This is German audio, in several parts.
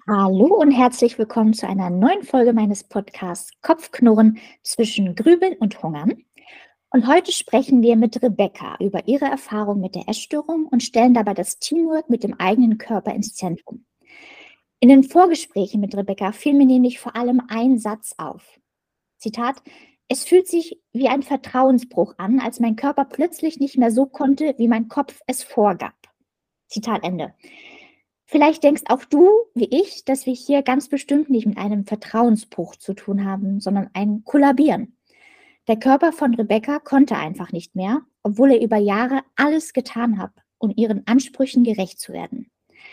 Hallo und herzlich willkommen zu einer neuen Folge meines Podcasts Kopfknurren zwischen Grübeln und Hungern. Und heute sprechen wir mit Rebecca über ihre Erfahrung mit der Essstörung und stellen dabei das Teamwork mit dem eigenen Körper ins Zentrum. In den Vorgesprächen mit Rebecca fiel mir nämlich vor allem ein Satz auf. Zitat: Es fühlt sich wie ein Vertrauensbruch an, als mein Körper plötzlich nicht mehr so konnte, wie mein Kopf es vorgab. Zitat Ende. Vielleicht denkst auch du, wie ich, dass wir hier ganz bestimmt nicht mit einem Vertrauensbruch zu tun haben, sondern ein Kollabieren. Der Körper von Rebecca konnte einfach nicht mehr, obwohl er über Jahre alles getan hat, um ihren Ansprüchen gerecht zu werden.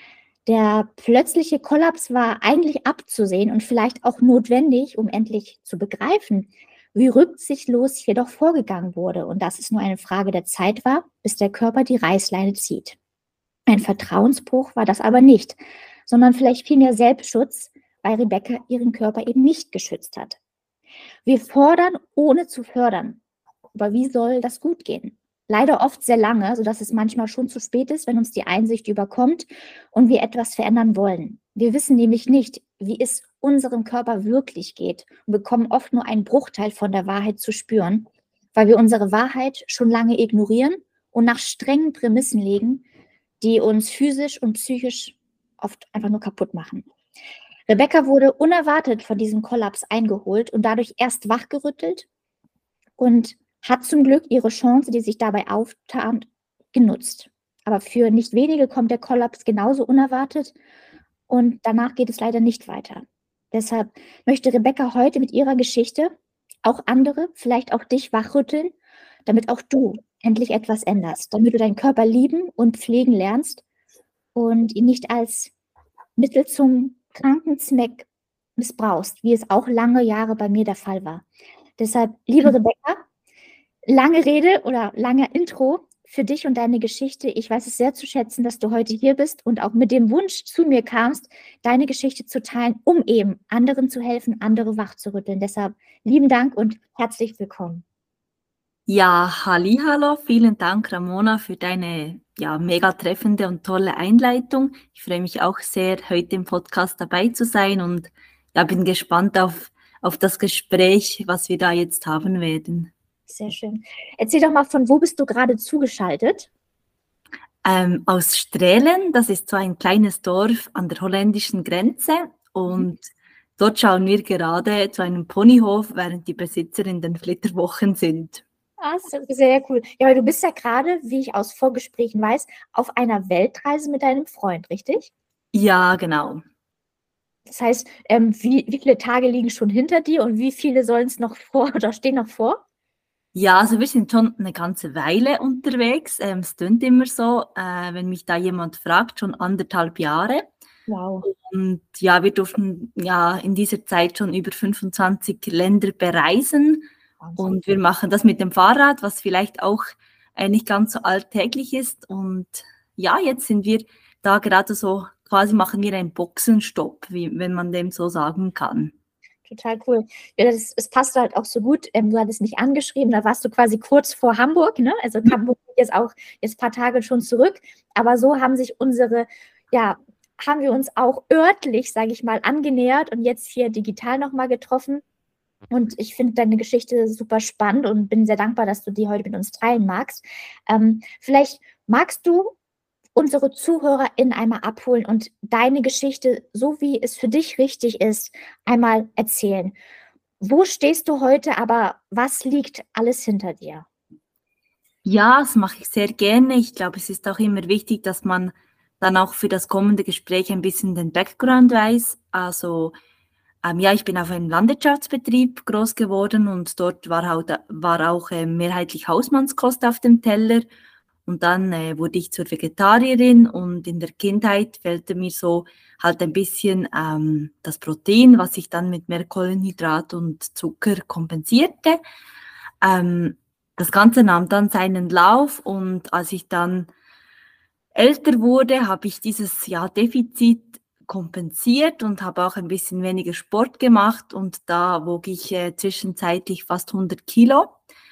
Der plötzliche Kollaps war eigentlich abzusehen und vielleicht auch notwendig, um endlich zu begreifen, wie rücksichtslos hier doch vorgegangen wurde und dass es nur eine Frage der Zeit war, bis der Körper die Reißleine zieht. Ein Vertrauensbruch war das aber nicht, sondern vielleicht vielmehr Selbstschutz, weil Rebecca ihren Körper eben nicht geschützt hat. Wir fordern, ohne zu fördern. Aber wie soll das gut gehen? Leider oft sehr lange, sodass es manchmal schon zu spät ist, wenn uns die Einsicht überkommt und wir etwas verändern wollen. Wir wissen nämlich nicht, wie es unserem Körper wirklich geht und bekommen oft nur einen Bruchteil von der Wahrheit zu spüren, weil wir unsere Wahrheit schon lange ignorieren und nach strengen Prämissen legen, die uns physisch und psychisch oft einfach nur kaputt machen. Rebecca wurde unerwartet von diesem Kollaps eingeholt und dadurch erst wachgerüttelt und hat zum Glück ihre Chance, die sich dabei auftat, genutzt. Aber für nicht wenige kommt der Kollaps genauso unerwartet und danach geht es leider nicht weiter. Deshalb möchte Rebecca heute mit ihrer Geschichte auch andere, vielleicht auch dich wachrütteln, damit auch du endlich etwas änderst, damit du deinen Körper lieben und pflegen lernst und ihn nicht als Mittel zum Krankenzweck missbrauchst, wie es auch lange Jahre bei mir der Fall war. Deshalb, liebe Rebecca, lange Rede oder lange Intro für dich und deine Geschichte. Ich weiß es sehr zu schätzen, dass du heute hier bist und auch mit dem Wunsch zu mir kamst, deine Geschichte zu teilen, um eben anderen zu helfen, andere wachzurütteln. Deshalb lieben Dank und herzlich willkommen. Ja, hallihallo, vielen Dank, Ramona, für deine mega treffende und tolle Einleitung. Ich freue mich auch sehr, heute im Podcast dabei zu sein und bin gespannt auf das Gespräch, was wir da jetzt haben werden. Sehr schön. Erzähl doch mal, von wo bist du gerade zugeschaltet? Aus Strehlen, das ist so ein kleines Dorf an der holländischen Grenze und dort schauen wir gerade zu einem Ponyhof, während die Besitzer in den Flitterwochen sind. Ah, sehr cool. Ja, weil du bist ja gerade, wie ich aus Vorgesprächen weiß, auf einer Weltreise mit deinem Freund, richtig? Ja, genau. Das heißt, wie viele Tage liegen schon hinter dir und wie viele sollen es noch vor oder stehen noch vor? Ja, also wir sind schon eine ganze Weile unterwegs. Es klingt immer so, wenn mich da jemand fragt, schon 1,5 Jahre. Wow. Und ja, wir durften ja in dieser Zeit schon über 25 Länder bereisen. Wahnsinn. Und wir machen das mit dem Fahrrad, was vielleicht auch nicht ganz so alltäglich ist. Und ja, jetzt sind wir da gerade so, quasi machen wir einen Boxenstopp, wenn man dem so sagen kann. Total cool. Ja, es passt halt auch so gut. Du hattest mich angeschrieben, da warst du quasi kurz vor Hamburg, ne? Also Hamburg ist auch jetzt ein paar Tage schon zurück. Aber so haben sich haben wir uns auch örtlich, sage ich mal, angenähert und jetzt hier digital nochmal getroffen. Und ich finde deine Geschichte super spannend und bin sehr dankbar, dass du die heute mit uns teilen magst. Vielleicht magst du unsere ZuhörerInnen einmal abholen und deine Geschichte, so wie es für dich richtig ist, einmal erzählen. Wo stehst du heute, aber was liegt alles hinter dir? Ja, das mache ich sehr gerne. Ich glaube, es ist auch immer wichtig, dass man dann auch für das kommende Gespräch ein bisschen den Background weiß. Also ich bin auf einem Landwirtschaftsbetrieb groß geworden und dort war auch mehrheitlich Hausmannskost auf dem Teller. Und dann wurde ich zur Vegetarierin und in der Kindheit fehlte mir so halt ein bisschen das Protein, was ich dann mit mehr Kohlenhydrat und Zucker kompensierte. Das Ganze nahm dann seinen Lauf und als ich dann älter wurde, habe ich dieses Defizit kompensiert und habe auch ein bisschen weniger Sport gemacht und da wog ich zwischenzeitlich fast 100 Kilo.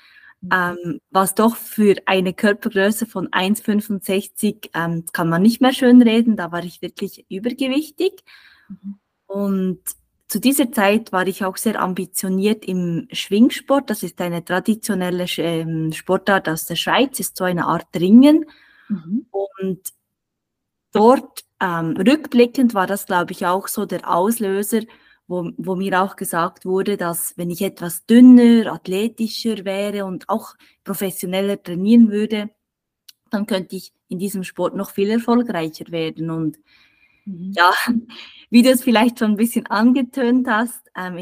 Was doch für eine Körpergröße von 1,65 kann man nicht mehr schönreden, da war ich wirklich übergewichtig. Mhm. Und zu dieser Zeit war ich auch sehr ambitioniert im Schwingsport. Das ist eine traditionelle Sportart aus der Schweiz, ist so eine Art Ringen. Mhm. Und dort, rückblickend war das, glaube ich, auch so der Auslöser, wo mir auch gesagt wurde, dass wenn ich etwas dünner, athletischer wäre und auch professioneller trainieren würde, dann könnte ich in diesem Sport noch viel erfolgreicher werden. Und Mhm. ja, wie du es vielleicht schon ein bisschen angetönt hast,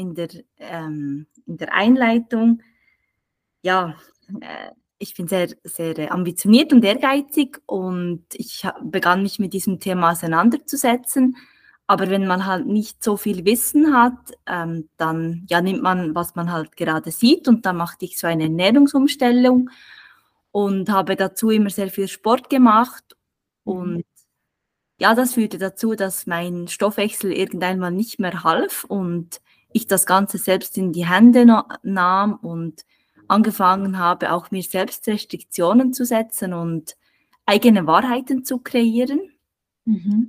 in der Einleitung, ja, ich bin sehr, sehr ambitioniert und ehrgeizig und ich begann mich mit diesem Thema auseinanderzusetzen. Aber wenn man halt nicht so viel Wissen hat, dann ja, nimmt man, was man halt gerade sieht, und dann machte ich so eine Ernährungsumstellung und habe dazu immer sehr viel Sport gemacht. Mhm. Und ja, das führte dazu, dass mein Stoffwechsel irgendwann mal nicht mehr half und ich das Ganze selbst in die Hände nahm und angefangen habe, auch mir selbst Restriktionen zu setzen und eigene Wahrheiten zu kreieren. Mhm.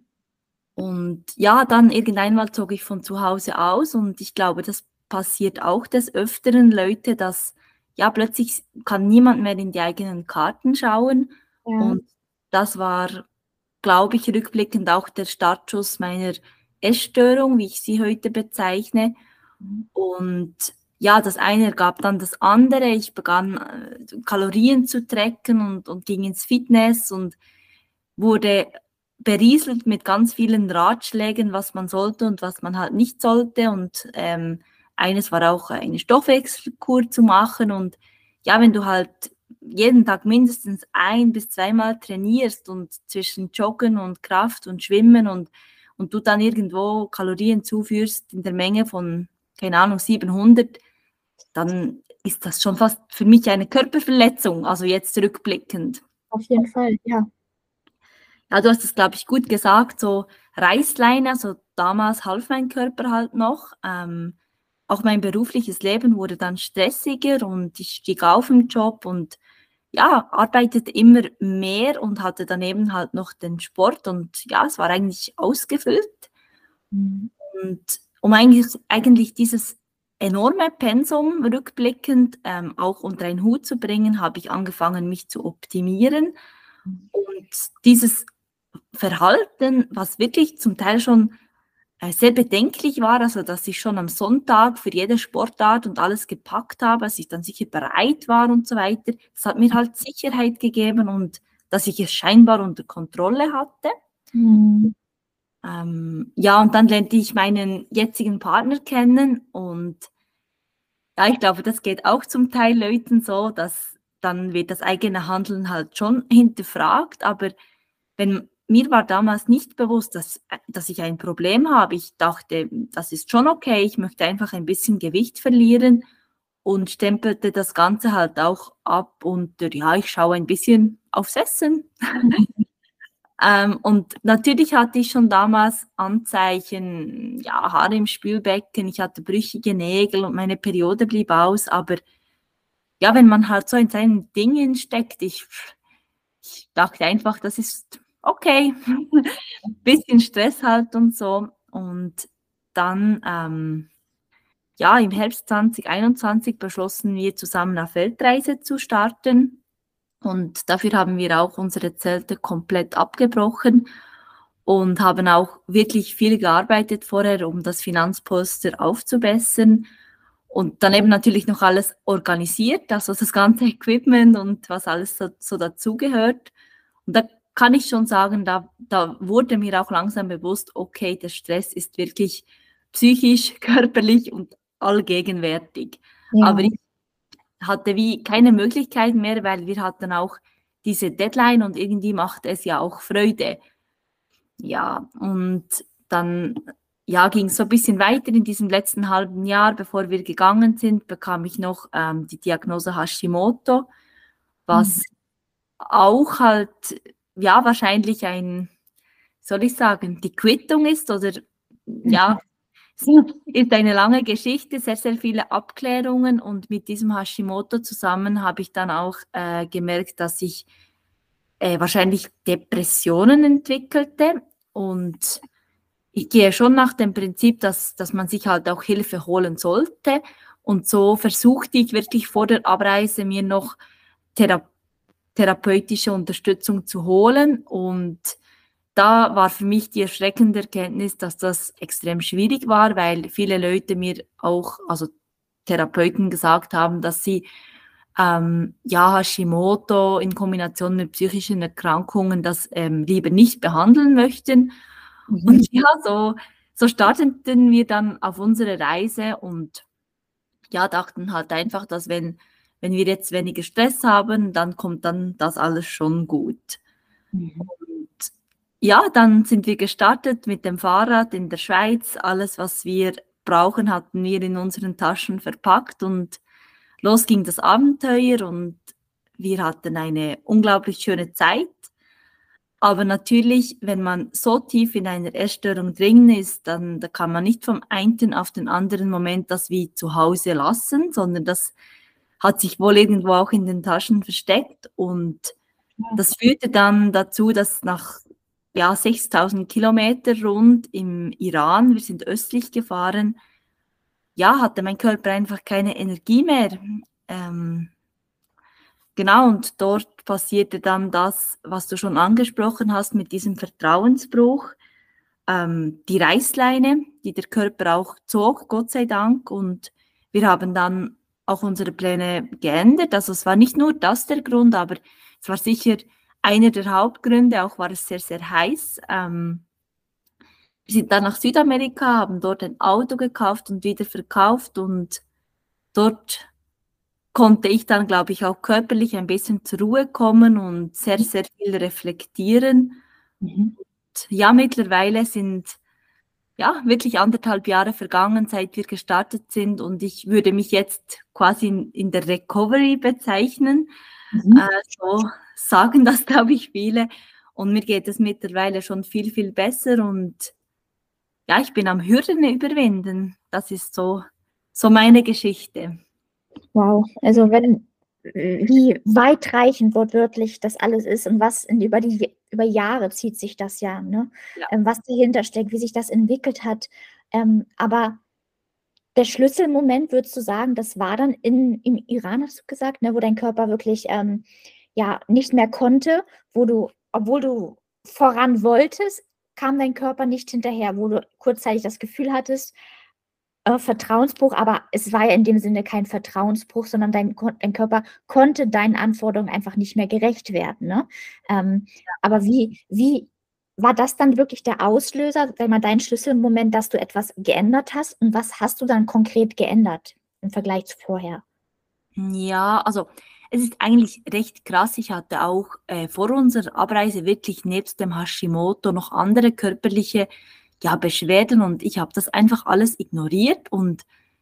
Und ja, dann irgendwann mal zog ich von zu Hause aus, und ich glaube, das passiert auch des Öfteren Leute, dass ja plötzlich kann niemand mehr in die eigenen Karten schauen, Ja. und das war, glaube ich, rückblickend auch der Startschuss meiner Essstörung, wie ich sie heute bezeichne. Mhm. Und ja, das eine ergab dann das andere. Ich begann Kalorien zu tracken und ging ins Fitness und wurde berieselt mit ganz vielen Ratschlägen, was man sollte und was man halt nicht sollte. Und eines war auch eine Stoffwechselkur zu machen. Und ja, wenn du halt jeden Tag mindestens 1 bis 2 Mal trainierst und zwischen Joggen und Kraft und Schwimmen und du dann irgendwo Kalorien zuführst in der Menge von, keine Ahnung, 700, dann ist das schon fast für mich eine Körperverletzung, also jetzt rückblickend. Auf jeden Fall, ja. Ja, du hast es, glaube ich, gut gesagt, so Reißleine, also damals half mein Körper halt noch. Auch mein berufliches Leben wurde dann stressiger und ich stieg auf im Job und ja, arbeitete immer mehr und hatte daneben halt noch den Sport, und ja, es war eigentlich ausgefüllt. Mhm. Und um eigentlich dieses enorme Pensum rückblickend auch unter einen Hut zu bringen, habe ich angefangen, mich zu optimieren. Und dieses Verhalten, was wirklich zum Teil schon sehr bedenklich war, also dass ich schon am Sonntag für jede Sportart und alles gepackt habe, dass ich dann sicher bereit war und so weiter, das hat mir halt Sicherheit gegeben und dass ich es scheinbar unter Kontrolle hatte. Mhm. Ja, und dann lernte ich meinen jetzigen Partner kennen, und ja, ich glaube, das geht auch zum Teil Leuten so, dass dann wird das eigene Handeln halt schon hinterfragt, aber mir war damals nicht bewusst, dass ich ein Problem habe. Ich dachte, das ist schon okay, ich möchte einfach ein bisschen Gewicht verlieren und stempelte das Ganze halt auch ab unter, ja, ich schaue ein bisschen aufs Essen. Und natürlich hatte ich schon damals Anzeichen, ja, Haare im Spülbecken, ich hatte brüchige Nägel und meine Periode blieb aus, aber ja, wenn man halt so in seinen Dingen steckt, ich dachte einfach, das ist okay. Bisschen Stress halt und so. Und dann, ja, im Herbst 2021 beschlossen wir zusammen auf Weltreise zu starten. Und dafür haben wir auch unsere Zelte komplett abgebrochen und haben auch wirklich viel gearbeitet vorher, um das Finanzpolster aufzubessern. Und dann eben natürlich noch alles organisiert, also das ganze Equipment und was alles so dazugehört. Und da kann ich schon sagen, da wurde mir auch langsam bewusst, okay, der Stress ist wirklich psychisch, körperlich und allgegenwärtig. Aber Ja. ich hatte wie keine Möglichkeit mehr, weil wir hatten auch diese Deadline und irgendwie macht es ja auch Freude. Ja, und dann ja, ging es so ein bisschen weiter in diesem letzten halben Jahr. Bevor wir gegangen sind, bekam ich noch die Diagnose Hashimoto, Mhm. was auch halt, ja, wahrscheinlich soll ich sagen, die Quittung ist, oder ja, es ist eine lange Geschichte, sehr, sehr viele Abklärungen, und mit diesem Hashimoto zusammen habe ich dann auch gemerkt, dass ich wahrscheinlich Depressionen entwickelte, und ich gehe schon nach dem Prinzip, dass man sich halt auch Hilfe holen sollte. Und so versuchte ich wirklich vor der Abreise mir noch therapeutische Unterstützung zu holen. Und da war für mich die erschreckende Erkenntnis, dass das extrem schwierig war, weil viele Leute mir auch, also Therapeuten gesagt haben, dass sie Hashimoto in Kombination mit psychischen Erkrankungen das lieber nicht behandeln möchten. Und ja, so starteten wir dann auf unsere Reise und ja, dachten halt einfach, dass wenn wir jetzt weniger Stress haben, dann kommt dann das alles schon gut. Und ja, dann sind wir gestartet mit dem Fahrrad in der Schweiz. Alles, was wir brauchen, hatten wir in unseren Taschen verpackt und los ging das Abenteuer und wir hatten eine unglaublich schöne Zeit. Aber natürlich, wenn man so tief in einer Essstörung drin ist, dann da kann man nicht vom einen auf den anderen Moment das wie zu Hause lassen, sondern das hat sich wohl irgendwo auch in den Taschen versteckt. Und das führte dann dazu, dass nach 6.000 Kilometer rund im Iran, wir sind östlich gefahren, hatte mein Körper einfach keine Energie mehr. Genau, und dort passierte dann das, was du schon angesprochen hast mit diesem Vertrauensbruch. Die Reißleine, die der Körper auch zog, Gott sei Dank. Und wir haben dann auch unsere Pläne geändert. Also es war nicht nur das der Grund, aber es war sicher einer der Hauptgründe. Auch war es sehr, sehr heiß. Wir sind dann nach Südamerika, haben dort ein Auto gekauft und wieder verkauft. Und dort konnte ich dann, glaube ich, auch körperlich ein bisschen zur Ruhe kommen und sehr, sehr viel reflektieren. Und ja, mittlerweile sind wirklich 1,5 Jahre vergangen, seit wir gestartet sind und ich würde mich jetzt quasi in der Recovery bezeichnen. So sagen das, glaube ich, viele. Und mir geht es mittlerweile schon viel, viel besser und ja, ich bin am Hürden überwinden. Das ist so meine Geschichte. Wow, also wie weitreichend wortwörtlich das alles ist und was über Jahre zieht sich das ja, ne? Ja. Was dahinter steckt, wie sich das entwickelt hat. Aber der Schlüsselmoment, würdest du sagen, das war dann im Iran, hast du gesagt, ne, wo dein Körper wirklich nicht mehr konnte, obwohl du voran wolltest, kam dein Körper nicht hinterher, wo du kurzzeitig das Gefühl hattest, Vertrauensbruch, aber es war ja in dem Sinne kein Vertrauensbruch, sondern dein Körper konnte deinen Anforderungen einfach nicht mehr gerecht werden, ne? Aber wie war das dann wirklich der Auslöser, sag mal, dein Schlüsselmoment, dass du etwas geändert hast? Und was hast du dann konkret geändert im Vergleich zu vorher? Ja, also es ist eigentlich recht krass. Ich hatte auch vor unserer Abreise wirklich nebst dem Hashimoto noch andere körperliche Beschwerden und ich habe das einfach alles ignoriert und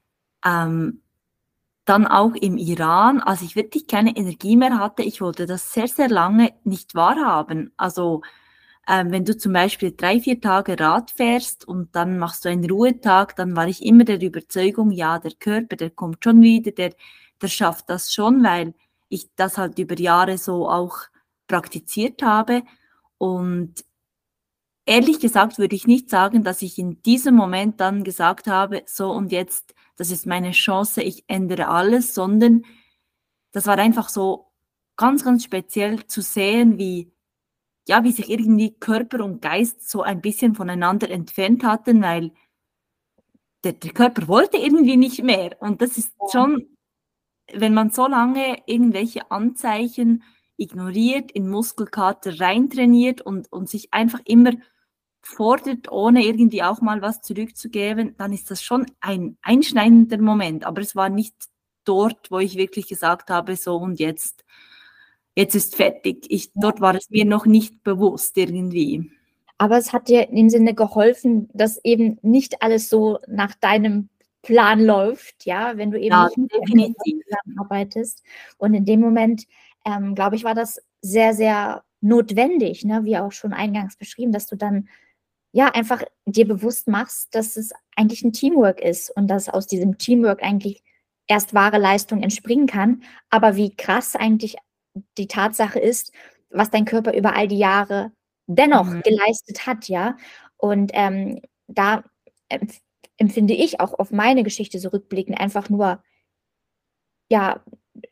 dann auch im Iran, als ich wirklich keine Energie mehr hatte, ich wollte das sehr, sehr lange nicht wahrhaben. Also wenn du zum Beispiel 3-4 Tage Rad fährst und dann machst du einen Ruhetag, dann war ich immer der Überzeugung, ja, der Körper, der kommt schon wieder, der schafft das schon, weil ich das halt über Jahre so auch praktiziert habe. Und ehrlich gesagt würde ich nicht sagen, dass ich in diesem Moment dann gesagt habe, so und jetzt, das ist meine Chance, ich ändere alles, sondern das war einfach so ganz, ganz speziell zu sehen, wie sich irgendwie Körper und Geist so ein bisschen voneinander entfernt hatten, weil der Körper wollte irgendwie nicht mehr. Und das ist schon, wenn man so lange irgendwelche Anzeichen ignoriert, in Muskelkater reintrainiert und sich einfach immer fordert, ohne irgendwie auch mal was zurückzugeben, dann ist das schon ein einschneidender Moment. Aber es war nicht dort, wo ich wirklich gesagt habe, so und jetzt ist fertig. Dort war es mir noch nicht bewusst irgendwie. Aber es hat dir in dem Sinne geholfen, dass eben nicht alles so nach deinem Plan läuft, ja, wenn du eben nicht mit definitiv zusammenarbeitest. Und in dem Moment, glaube ich, war das sehr, sehr notwendig, ne, wie auch schon eingangs beschrieben, dass du dann einfach dir bewusst machst, dass es eigentlich ein Teamwork ist und dass aus diesem Teamwork eigentlich erst wahre Leistung entspringen kann. Aber wie krass eigentlich die Tatsache ist, was dein Körper über all die Jahre dennoch geleistet hat, ja. Und da empfinde ich auch auf meine Geschichte so rückblickend einfach nur, ja,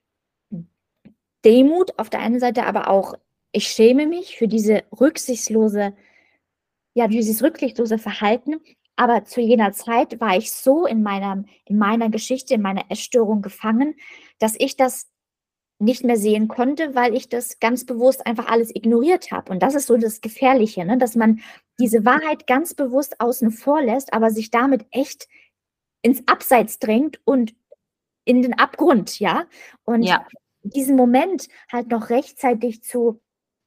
Demut auf der einen Seite, aber auch, ich schäme mich für dieses rücksichtslose Verhalten. Aber zu jener Zeit war ich so in meiner Geschichte, in meiner Essstörung gefangen, dass ich das nicht mehr sehen konnte, weil ich das ganz bewusst einfach alles ignoriert habe. Und das ist so das Gefährliche, ne? Dass man diese Wahrheit ganz bewusst außen vor lässt, aber sich damit echt ins Abseits drängt und in den Abgrund, ja? Und Ja. diesen Moment halt noch rechtzeitig zu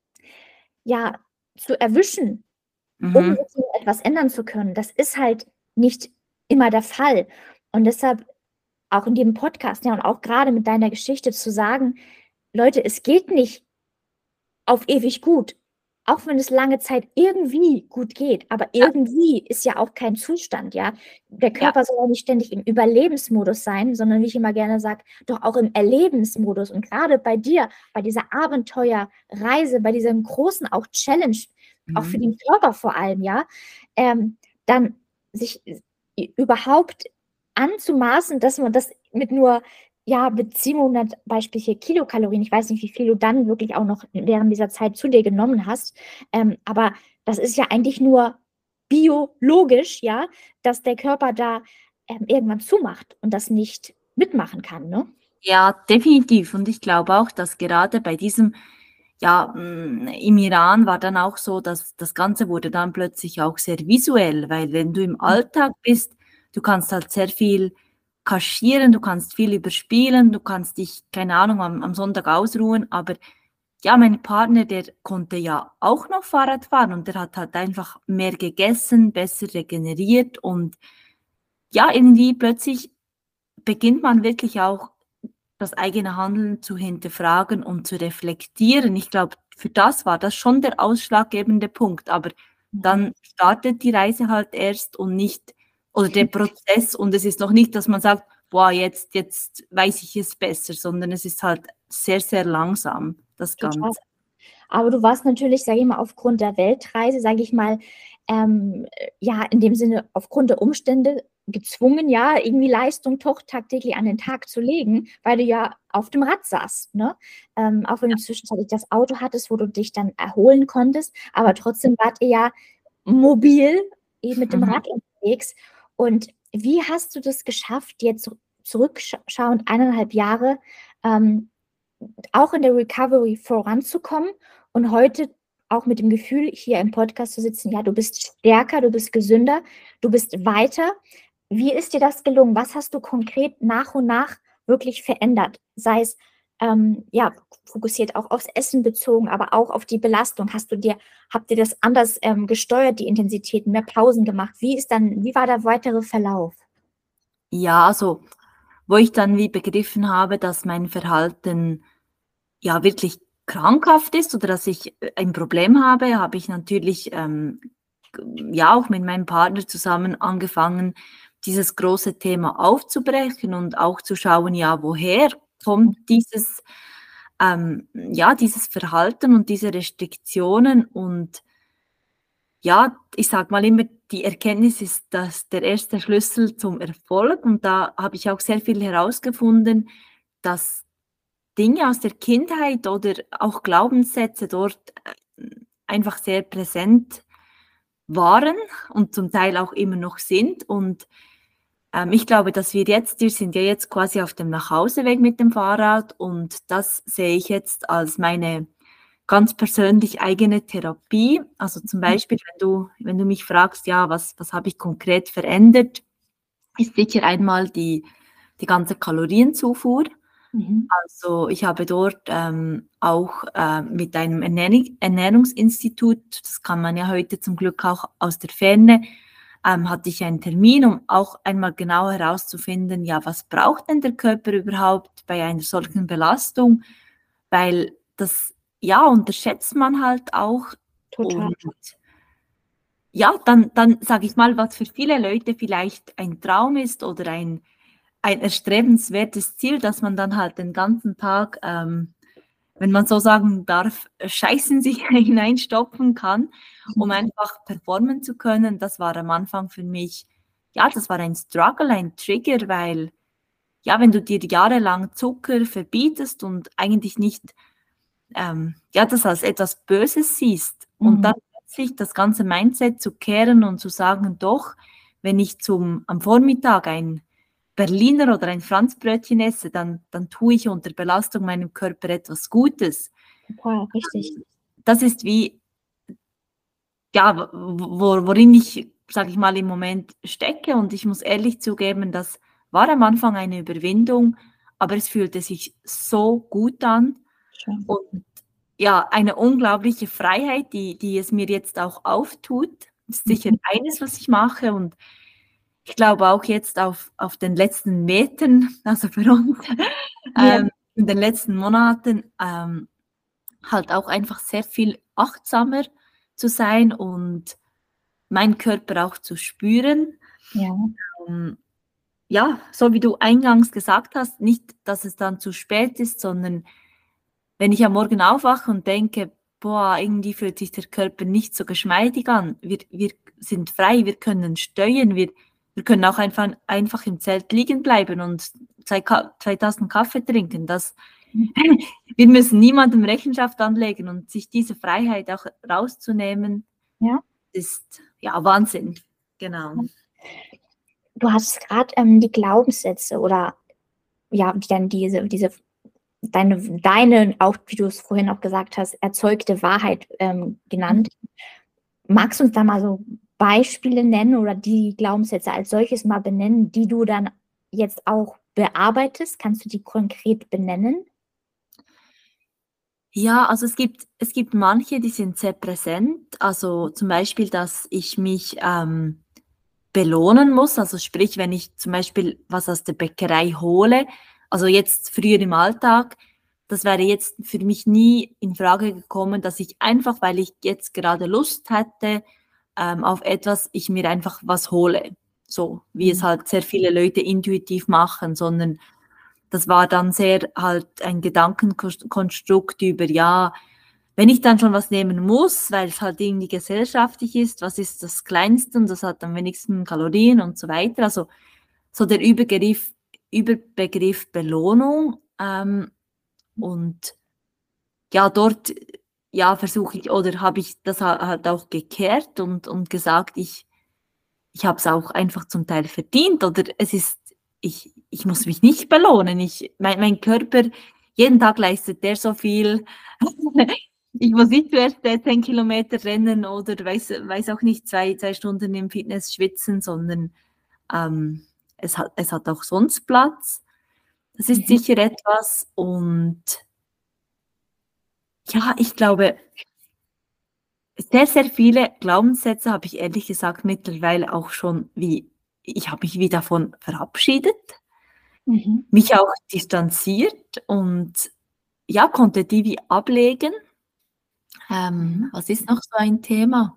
erwischen, um Mhm. etwas ändern zu können, das ist halt nicht immer der Fall. Und deshalb auch in dem Podcast, ja, und auch gerade mit deiner Geschichte zu sagen, Leute, es geht nicht auf ewig gut, auch wenn es lange Zeit irgendwie gut geht, aber Ja. irgendwie ist ja auch kein Zustand, ja. Der Ja. Körper soll ja nicht ständig im Überlebensmodus sein, sondern wie ich immer gerne sage, doch auch im Erlebensmodus. Und gerade bei dir, bei dieser Abenteuerreise, bei diesem großen auch Challenge, auch für Mhm. den Körper vor allem, ja, dann sich überhaupt anzumaßen, dass man das mit nur mit 700 beispielsweise Kilokalorien, ich weiß nicht, wie viel du dann wirklich auch noch während dieser Zeit zu dir genommen hast, aber das ist ja eigentlich nur biologisch, ja, dass der Körper da irgendwann zumacht und das nicht mitmachen kann, ne? Ja, definitiv. Und ich glaube auch, dass gerade bei diesem, im Iran war dann auch so, dass das Ganze wurde dann plötzlich auch sehr visuell, weil wenn du im Alltag bist, du kannst halt sehr viel kaschieren, du kannst viel überspielen, du kannst dich, keine Ahnung, am Sonntag ausruhen, aber ja, mein Partner, der konnte ja auch noch Fahrrad fahren und der hat halt einfach mehr gegessen, besser regeneriert und ja, irgendwie plötzlich beginnt man wirklich auch das eigene Handeln zu hinterfragen und zu reflektieren. Ich glaube, für das war das schon der ausschlaggebende Punkt, aber dann startet die Reise halt erst und nicht oder der Prozess und es ist noch nicht, dass man sagt: „Boah, jetzt weiß ich es besser“, sondern es ist halt sehr, sehr langsam, das Total. Ganze. Aber du warst natürlich, sage ich mal, aufgrund der Weltreise, sage ich mal, in dem Sinne aufgrund der Umstände gezwungen, ja, irgendwie Leistung doch tagtäglich an den Tag zu legen, weil du ja auf dem Rad saßt, ne? Auch wenn du zwischenzeitlich das Auto hattest, wo du dich dann erholen konntest, aber trotzdem wart ihr ja mobil eben mit dem Mhm. Rad unterwegs. Und wie hast du das geschafft, jetzt zurückschauend 1,5 Jahre, ähm, auch in der Recovery voranzukommen und heute auch mit dem Gefühl, hier im Podcast zu sitzen, ja, du bist stärker, du bist gesünder, du bist weiter. Wie ist dir das gelungen? Was hast du konkret nach und nach wirklich verändert? Sei es, fokussiert auch aufs Essen bezogen, aber auch auf die Belastung. Habt ihr das anders gesteuert, die Intensitäten, mehr Pausen gemacht? Wie war der weitere Verlauf? Ja, also, wo ich dann wie begriffen habe, dass mein Verhalten ja wirklich krankhaft ist oder dass ich ein Problem habe, habe ich natürlich, ja auch mit meinem Partner zusammen angefangen, dieses große Thema aufzubrechen und auch zu schauen, ja, woher kommt dieses Verhalten und diese Restriktionen und ja, ich sage mal immer, die Erkenntnis ist das der erste Schlüssel zum Erfolg und da habe ich auch sehr viel herausgefunden, dass Dinge aus der Kindheit oder auch Glaubenssätze dort, einfach sehr präsent waren und zum Teil auch immer noch sind. Und, ich glaube, dass wir sind ja jetzt quasi auf dem Nachhauseweg mit dem Fahrrad und das sehe ich jetzt als meine ganz persönlich eigene Therapie. Also, zum Beispiel, wenn du mich fragst: „Ja, was habe ich konkret verändert?“, ist sicher einmal die ganze Kalorienzufuhr. Mhm. Also, ich habe dort, auch, mit einem Ernährungsinstitut, das kann man ja heute zum Glück auch aus der Ferne, hatte ich einen Termin, um auch einmal genau herauszufinden, ja, was braucht denn der Körper überhaupt bei einer solchen Belastung? Weil das, ja, unterschätzt man halt auch Total. und ja, dann sage ich mal, was für viele Leute vielleicht ein Traum ist oder ein erstrebenswertes Ziel, dass man dann halt den ganzen Tag, wenn man so sagen darf, Scheißen sich hineinstopfen kann, um einfach performen zu können. Das war am Anfang für mich, ja, das war ein Struggle, ein Trigger, weil, ja, wenn du dir jahrelang Zucker verbietest und eigentlich nicht, ja, das als etwas Böses siehst und dann plötzlich das ganze Mindset zu kehren und zu sagen, doch, wenn ich am Vormittag ein Berliner oder ein Franzbrötchen esse, dann tue ich unter Belastung meinem Körper etwas Gutes. Total, richtig. Das ist wie, ja, worin ich, sage ich mal, im Moment stecke, und ich muss ehrlich zugeben, das war am Anfang eine Überwindung, aber es fühlte sich so gut an. Schön. Und ja, eine unglaubliche Freiheit, die es mir jetzt auch auftut, ist sicher eines, was ich mache, und ich glaube auch jetzt auf den letzten Metern, also für uns, Ja. in den letzten Monaten, halt auch einfach sehr viel achtsamer zu sein und meinen Körper auch zu spüren. Ja. Ja, so wie du eingangs gesagt hast, nicht, dass es dann zu spät ist, sondern wenn ich am Morgen aufwache und denke, boah, irgendwie fühlt sich der Körper nicht so geschmeidig an, wir sind frei, wir können steuern, wir können auch einfach im Zelt liegen bleiben und zwei Tassen Kaffee trinken. Wir müssen niemandem Rechenschaft anlegen, und sich diese Freiheit auch rauszunehmen, Ja. ist ja Wahnsinn. Genau. Du hast gerade die Glaubenssätze oder ja, dann deine, auch wie du es vorhin auch gesagt hast, erzeugte Wahrheit genannt. Magst du uns da mal so Beispiele nennen oder die Glaubenssätze als solches mal benennen, die du dann jetzt auch bearbeitest? Kannst du die konkret benennen? Ja, also es gibt manche, die sind sehr präsent. Also zum Beispiel, dass ich mich belohnen muss. Also sprich, wenn ich zum Beispiel was aus der Bäckerei hole, also jetzt früher im Alltag, das wäre jetzt für mich nie in Frage gekommen, dass ich einfach, weil ich jetzt gerade Lust hätte auf etwas, ich mir einfach was hole. So wie es halt sehr viele Leute intuitiv machen, sondern das war dann sehr halt ein Gedankenkonstrukt über, ja, wenn ich dann schon was nehmen muss, weil es halt irgendwie gesellschaftlich ist, was ist das Kleinste und das hat am wenigsten Kalorien und so weiter. Also so der Überbegriff Belohnung. Und ja, dort ja, versuche ich, oder habe ich das halt auch gekehrt und gesagt, ich habe es auch einfach zum Teil verdient, oder ich muss mich nicht belohnen. Mein Körper, jeden Tag leistet der so viel. Ich muss nicht zuerst 10 Kilometer rennen oder weiß auch nicht, zwei Stunden im Fitness schwitzen, sondern es hat auch sonst Platz. Das ist sicher etwas. Und ja, ich glaube, sehr, sehr viele Glaubenssätze habe ich ehrlich gesagt mittlerweile auch schon ich habe mich wie davon verabschiedet, mich auch distanziert und ja, konnte die wie ablegen. Was ist noch so ein Thema?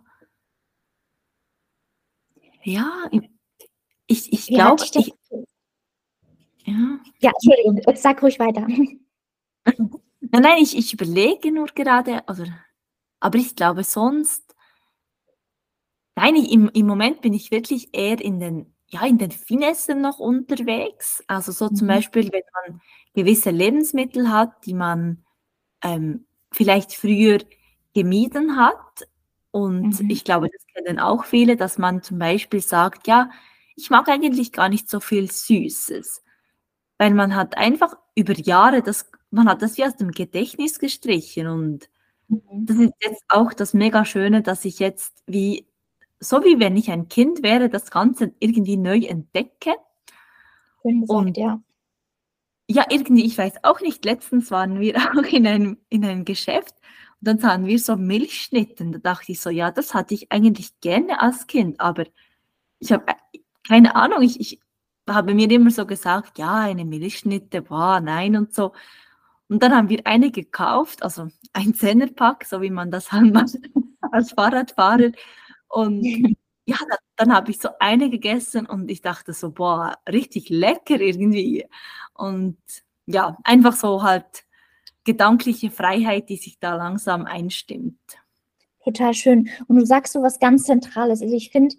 Ja, ich Wie hat glaube, dich das? ja. Ja, Entschuldigung, sag ruhig weiter. Nein, ich überlege nur gerade, aber ich glaube sonst, nein, im Moment bin ich wirklich eher in den Finessen noch unterwegs. Also so zum Beispiel, wenn man gewisse Lebensmittel hat, die man vielleicht früher gemieden hat. Und ich glaube, das kennen auch viele, dass man zum Beispiel sagt, ja, ich mag eigentlich gar nicht so viel Süßes. Weil man hat einfach über Jahre man hat das wie aus dem Gedächtnis gestrichen. Und das ist jetzt auch das mega Schöne, dass ich jetzt so wie wenn ich ein Kind wäre, das Ganze irgendwie neu entdecke. Schön gesagt, Und ja. ja, irgendwie, ich weiß auch nicht, letztens waren wir auch in einem Geschäft und dann sahen wir so Milchschnitten. Da dachte ich so, ja, das hatte ich eigentlich gerne als Kind, aber ich habe keine Ahnung, ich habe mir immer so gesagt, ja, eine Milchschnitte, boah, nein und so. Und dann haben wir eine gekauft, also ein Zehnerpack, so wie man das halt macht als Fahrradfahrer. Und ja, dann habe ich so eine gegessen und ich dachte so, boah, richtig lecker irgendwie. Und ja, einfach so halt gedankliche Freiheit, die sich da langsam einstimmt. Total schön. Und du sagst so was ganz Zentrales. Also ich finde,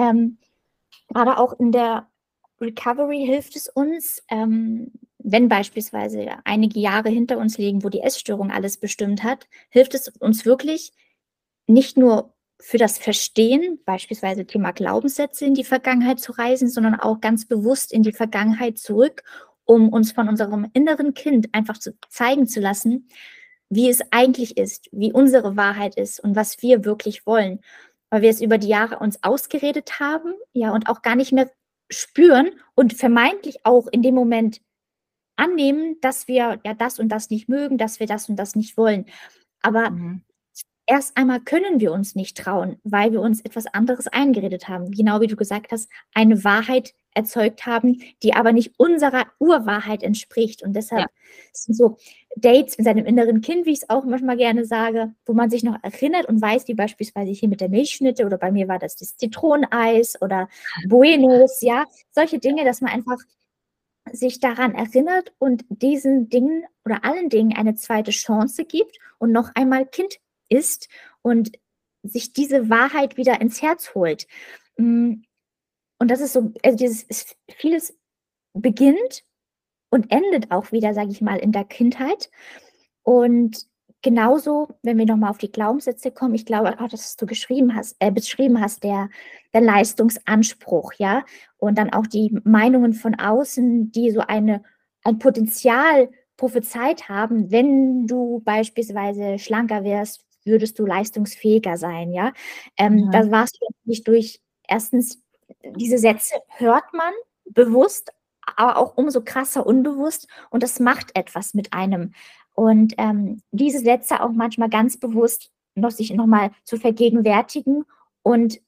gerade auch in der Recovery hilft es uns, wenn beispielsweise einige Jahre hinter uns liegen, wo die Essstörung alles bestimmt hat, hilft es uns wirklich nicht nur für das Verstehen, beispielsweise Thema Glaubenssätze, in die Vergangenheit zu reisen, sondern auch ganz bewusst in die Vergangenheit zurück, um uns von unserem inneren Kind einfach zeigen zu lassen, wie es eigentlich ist, wie unsere Wahrheit ist und was wir wirklich wollen. Weil wir es über die Jahre uns ausgeredet haben, ja, und auch gar nicht mehr spüren und vermeintlich auch in dem Moment annehmen, dass wir ja das und das nicht mögen, dass wir das und das nicht wollen. Aber erst einmal können wir uns nicht trauen, weil wir uns etwas anderes eingeredet haben. Genau wie du gesagt hast, eine Wahrheit erzeugt haben, die aber nicht unserer Urwahrheit entspricht. Und deshalb sind so Dates mit seinem inneren Kind, wie ich es auch manchmal gerne sage, wo man sich noch erinnert und weiß, wie beispielsweise hier mit der Milchschnitte oder bei mir war das Zitroneneis oder Buenos, ja, solche Dinge, dass man einfach sich daran erinnert und diesen Dingen oder allen Dingen eine zweite Chance gibt und noch einmal Kind ist und sich diese Wahrheit wieder ins Herz holt. Und das ist so, also vieles beginnt und endet auch wieder, sage ich mal, in der Kindheit. Und genauso, wenn wir nochmal auf die Glaubenssätze kommen, ich glaube auch, dass du beschrieben hast, der Leistungsanspruch, ja, und dann auch die Meinungen von außen, die so ein Potenzial prophezeit haben, wenn du beispielsweise schlanker wärst, würdest du leistungsfähiger sein, ja. Da warst du nicht durch, erstens, diese Sätze hört man bewusst, aber auch umso krasser unbewusst und das macht etwas mit einem. Und diese Sätze auch manchmal ganz bewusst sich nochmal zu vergegenwärtigen und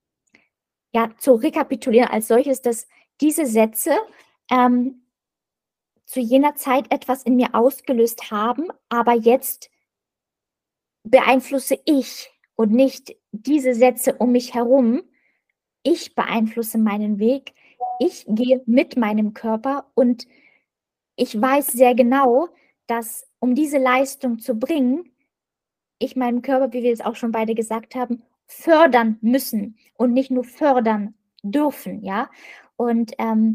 ja, zu rekapitulieren als solches, dass diese Sätze zu jener Zeit etwas in mir ausgelöst haben, aber jetzt beeinflusse ich und nicht diese Sätze um mich herum. Ich beeinflusse meinen Weg, ich gehe mit meinem Körper und ich weiß sehr genau, dass um diese Leistung zu bringen, ich meinen Körper, wie wir es auch schon beide gesagt haben, fördern müssen und nicht nur fördern dürfen, ja. Und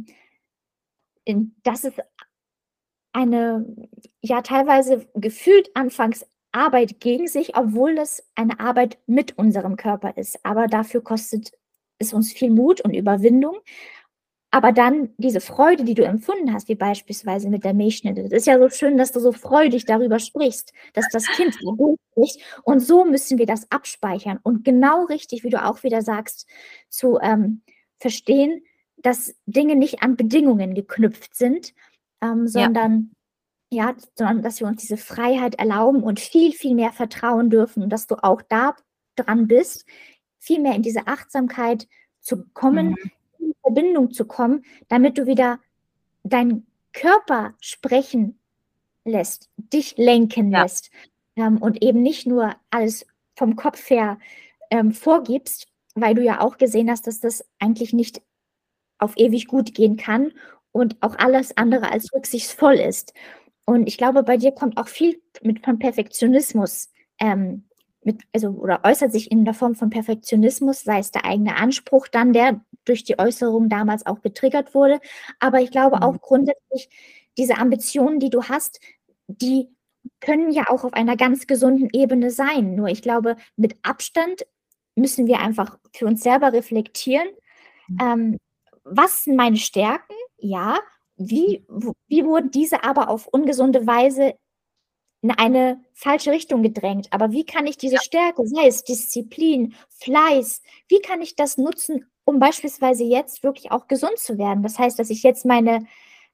das ist eine, ja, teilweise gefühlt anfangs Arbeit gegen sich, obwohl es eine Arbeit mit unserem Körper ist. Aber dafür kostet es uns viel Mut und Überwindung. Aber dann diese Freude, die du empfunden hast, wie beispielsweise mit der Milchschnitte, das ist ja so schön, dass du so freudig darüber sprichst, dass das Kind so gut spricht. Und so müssen wir das abspeichern. Und genau richtig, wie du auch wieder sagst, zu verstehen, dass Dinge nicht an Bedingungen geknüpft sind, sondern dass wir uns diese Freiheit erlauben und viel, viel mehr vertrauen dürfen. Und dass du auch da dran bist, viel mehr in diese Achtsamkeit zu kommen, in Verbindung zu kommen, damit du wieder deinen Körper sprechen lässt, dich lenken lässt und eben nicht nur alles vom Kopf her vorgibst, weil du ja auch gesehen hast, dass das eigentlich nicht auf ewig gut gehen kann und auch alles andere als rücksichtsvoll ist. Und ich glaube, bei dir kommt auch viel von Perfektionismus oder äußert sich in der Form von Perfektionismus, sei es der eigene Anspruch dann, der durch die Äußerung damals auch getriggert wurde. Aber ich glaube auch grundsätzlich, diese Ambitionen, die du hast, die können ja auch auf einer ganz gesunden Ebene sein. Nur ich glaube, mit Abstand müssen wir einfach für uns selber reflektieren, was sind meine Stärken? Ja, wie wurden diese aber auf ungesunde Weise in eine falsche Richtung gedrängt? Aber wie kann ich diese Stärke, sei es Disziplin, Fleiß, wie kann ich das nutzen, um beispielsweise jetzt wirklich auch gesund zu werden? Das heißt, dass ich jetzt meine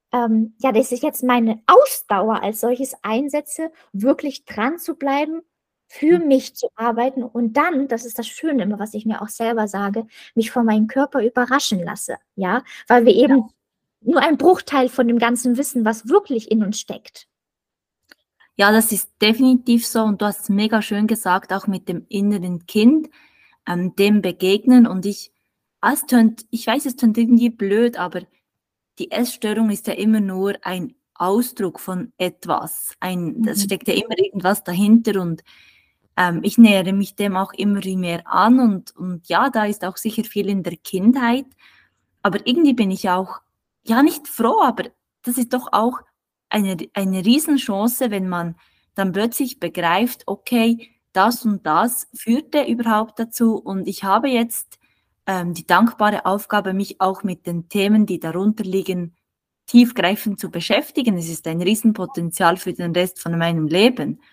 Ausdauer als solches einsetze, wirklich dran zu bleiben, für mich zu arbeiten und dann, das ist das Schöne immer, was ich mir auch selber sage, mich von meinem Körper überraschen lasse, ja, weil wir eben nur ein Bruchteil von dem ganzen Wissen, was wirklich in uns steckt. Ja, das ist definitiv so und du hast es mega schön gesagt, auch mit dem inneren Kind, dem begegnen und ich weiß, es tönt irgendwie blöd, aber die Essstörung ist ja immer nur ein Ausdruck von etwas. Das steckt ja immer irgendwas dahinter und ich nähere mich dem auch immer mehr an und ja, da ist auch sicher viel in der Kindheit, aber irgendwie bin ich auch, ja nicht froh, aber das ist doch auch eine Riesenchance, wenn man dann plötzlich begreift, okay, das und das führte überhaupt dazu und ich habe jetzt die dankbare Aufgabe, mich auch mit den Themen, die darunter liegen, tiefgreifend zu beschäftigen. Es ist ein Riesenpotenzial für den Rest von meinem Leben.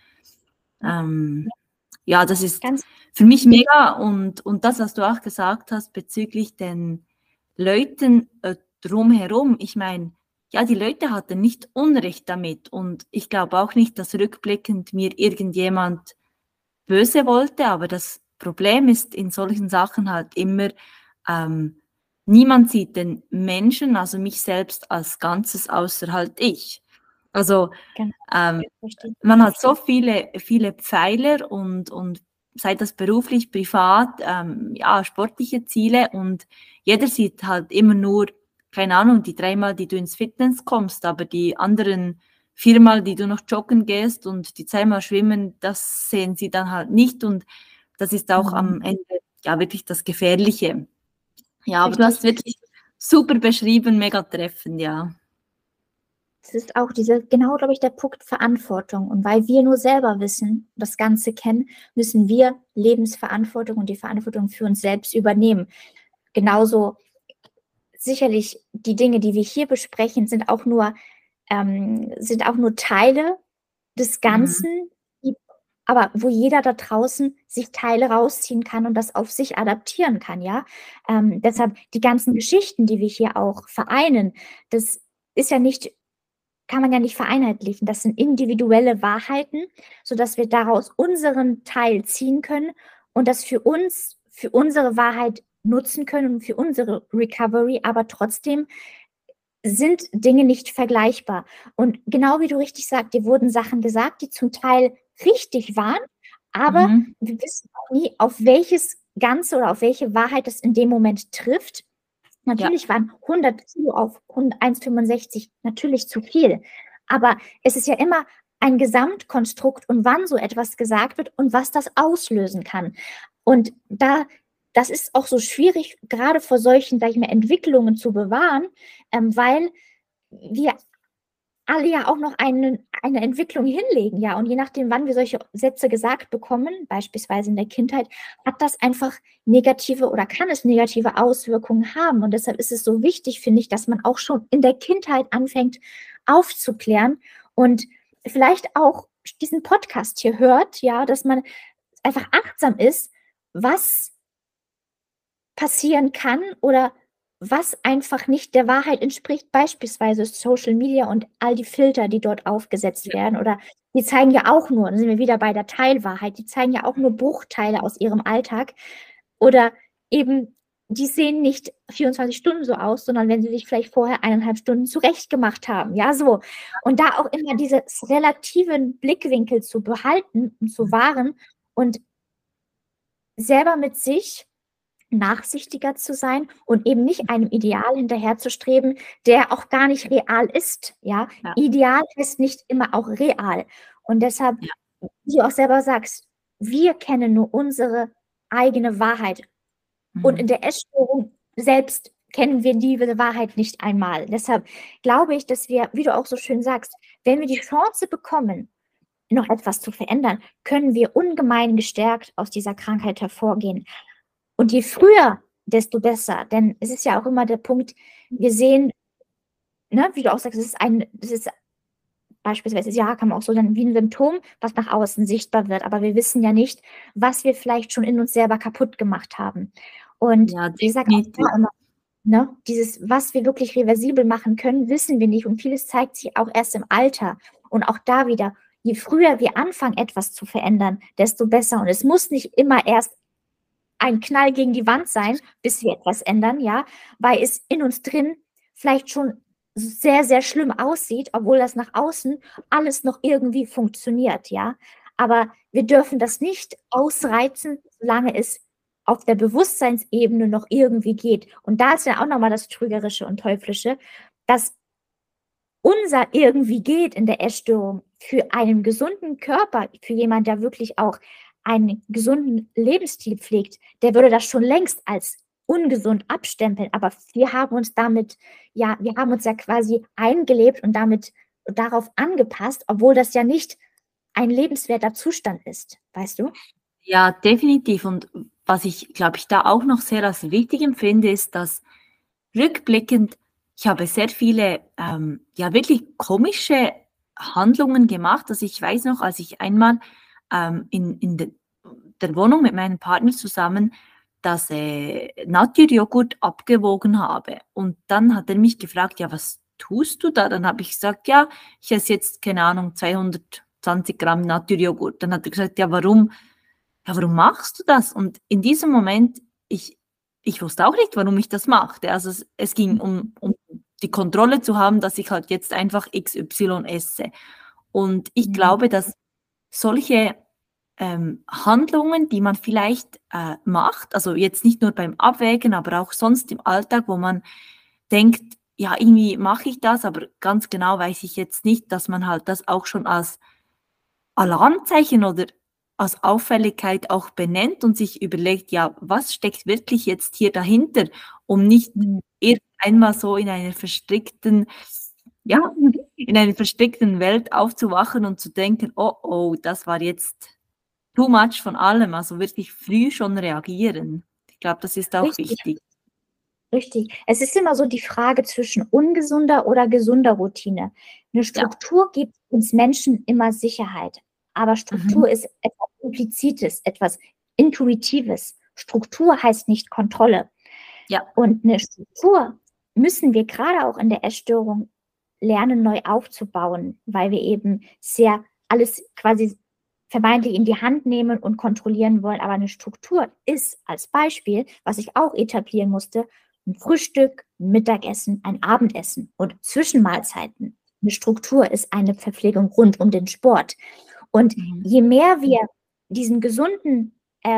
Ja, das ist für mich mega und das, was du auch gesagt hast bezüglich den Leuten drumherum, ich meine, ja, die Leute hatten nicht Unrecht damit und ich glaube auch nicht, dass rückblickend mir irgendjemand böse wollte, aber das Problem ist in solchen Sachen halt immer, niemand sieht den Menschen, also mich selbst als Ganzes, außer halt ich. Also man hat so viele Pfeiler und sei das beruflich, privat, ja, sportliche Ziele und jeder sieht halt immer nur, keine Ahnung, die 3-mal, die du ins Fitness kommst, aber die anderen 4-mal, die du noch joggen gehst und die 2-mal schwimmen, das sehen sie dann halt nicht und das ist auch am Ende ja wirklich das Gefährliche. Ja, aber du hast wirklich super beschrieben, mega treffend, ja. Es ist auch genau, glaube ich, der Punkt Verantwortung. Und weil wir nur selber wissen, das Ganze kennen, müssen wir Lebensverantwortung und die Verantwortung für uns selbst übernehmen. Genauso sicherlich die Dinge, die wir hier besprechen, sind auch nur Teile des Ganzen, aber wo jeder da draußen sich Teile rausziehen kann und das auf sich adaptieren kann, ja. Deshalb die ganzen Geschichten, die wir hier auch vereinen, das ist ja nicht, kann man ja nicht vereinheitlichen. Das sind individuelle Wahrheiten, sodass wir daraus unseren Teil ziehen können und das für uns, für unsere Wahrheit nutzen können und für unsere Recovery, aber trotzdem sind Dinge nicht vergleichbar. Und genau wie du richtig sagst, dir wurden Sachen gesagt, die zum Teil richtig waren, aber wir wissen auch nie, auf welches Ganze oder auf welche Wahrheit es in dem Moment trifft. Natürlich waren 100 Kilo auf 1,65 natürlich zu viel, aber es ist ja immer ein Gesamtkonstrukt und wann so etwas gesagt wird und was das auslösen kann. Und das ist auch so schwierig, gerade vor solchen, sag ich mal, Entwicklungen zu bewahren, weil wir alle ja auch noch eine Entwicklung hinlegen, ja. Und je nachdem, wann wir solche Sätze gesagt bekommen, beispielsweise in der Kindheit, hat das einfach negative oder kann es negative Auswirkungen haben. Und deshalb ist es so wichtig, finde ich, dass man auch schon in der Kindheit anfängt aufzuklären und vielleicht auch diesen Podcast hier hört, ja, dass man einfach achtsam ist, was passieren kann oder was einfach nicht der Wahrheit entspricht, beispielsweise Social Media und all die Filter, die dort aufgesetzt werden. Oder die zeigen ja auch nur, dann sind wir wieder bei der Teilwahrheit, die zeigen ja auch nur Bruchteile aus ihrem Alltag. Oder eben, die sehen nicht 24 Stunden so aus, sondern wenn sie sich vielleicht vorher 1,5 Stunden zurechtgemacht haben. Ja, so. Und da auch immer diesen relativen Blickwinkel zu behalten und zu wahren und selber mit sich nachsichtiger zu sein und eben nicht einem Ideal hinterherzustreben, der auch gar nicht real ist. Ja? Ideal ist nicht immer auch real. Und deshalb, wie du auch selber sagst, wir kennen nur unsere eigene Wahrheit. Und in der Essstörung selbst kennen wir diese Wahrheit nicht einmal. Deshalb glaube ich, dass wir, wie du auch so schön sagst, wenn wir die Chance bekommen, noch etwas zu verändern, können wir ungemein gestärkt aus dieser Krankheit hervorgehen. Und je früher, desto besser. Denn es ist ja auch immer der Punkt, wir sehen, ne, wie du auch sagst, das ist beispielsweise, ja, kann man auch so dann wie ein Symptom, was nach außen sichtbar wird. Aber wir wissen ja nicht, was wir vielleicht schon in uns selber kaputt gemacht haben. Und ich sage auch immer, ne, was wir wirklich reversibel machen können, wissen wir nicht. Und vieles zeigt sich auch erst im Alter. Und auch da wieder, je früher wir anfangen, etwas zu verändern, desto besser. Und es muss nicht immer erst ein Knall gegen die Wand sein, bis wir etwas ändern, ja, weil es in uns drin vielleicht schon sehr, sehr schlimm aussieht, obwohl das nach außen alles noch irgendwie funktioniert, ja. Aber wir dürfen das nicht ausreizen, solange es auf der Bewusstseinsebene noch irgendwie geht. Und da ist ja auch nochmal das Trügerische und Teuflische, dass unser irgendwie geht in der Essstörung für einen gesunden Körper, für jemanden, der wirklich auch einen gesunden Lebensstil pflegt, der würde das schon längst als ungesund abstempeln. Aber wir haben uns ja quasi eingelebt und damit darauf angepasst, obwohl das ja nicht ein lebenswerter Zustand ist, weißt du? Ja, definitiv. Und was ich, glaube ich, da auch noch sehr als wichtig empfinde, ist, dass rückblickend, ich habe sehr viele, ja, wirklich komische Handlungen gemacht. Also ich weiß noch, als ich einmal in der Wohnung mit meinem Partner zusammen das Naturjoghurt abgewogen habe. Und dann hat er mich gefragt, ja, was tust du da? Dann habe ich gesagt, ja, ich esse jetzt, keine Ahnung, 220 Gramm Naturjoghurt. Dann hat er gesagt, ja, warum machst du das? Und in diesem Moment, ich wusste auch nicht, warum ich das machte. Also es ging um die Kontrolle zu haben, dass ich halt jetzt einfach XY esse. Und ich glaube, dass solche Handlungen, die man vielleicht macht, also jetzt nicht nur beim Abwägen, aber auch sonst im Alltag, wo man denkt, ja, irgendwie mache ich das, aber ganz genau weiß ich jetzt nicht, dass man halt das auch schon als Alarmzeichen oder als Auffälligkeit auch benennt und sich überlegt, ja, was steckt wirklich jetzt hier dahinter, um nicht irgendeinmal so in einer verstrickten, ja, in einer verstrickten Welt aufzuwachen und zu denken, oh, oh, das war jetzt too much von allem, also wirklich früh schon reagieren. Ich glaube, das ist auch Richtig, wichtig. richtig. Es ist immer so die Frage zwischen ungesunder oder gesunder Routine. Eine Struktur gibt uns Menschen immer Sicherheit, aber Struktur ist etwas Implizites, etwas Intuitives. Struktur heißt nicht Kontrolle. Ja. Und eine Struktur müssen wir gerade auch in der Essstörung lernen, neu aufzubauen, weil wir eben sehr alles quasi vermeintlich in die Hand nehmen und kontrollieren wollen. Aber eine Struktur ist als Beispiel, was ich auch etablieren musste, ein Frühstück, ein Mittagessen, ein Abendessen und Zwischenmahlzeiten. Eine Struktur ist eine Verpflegung rund um den Sport. Und je mehr wir diesen gesunden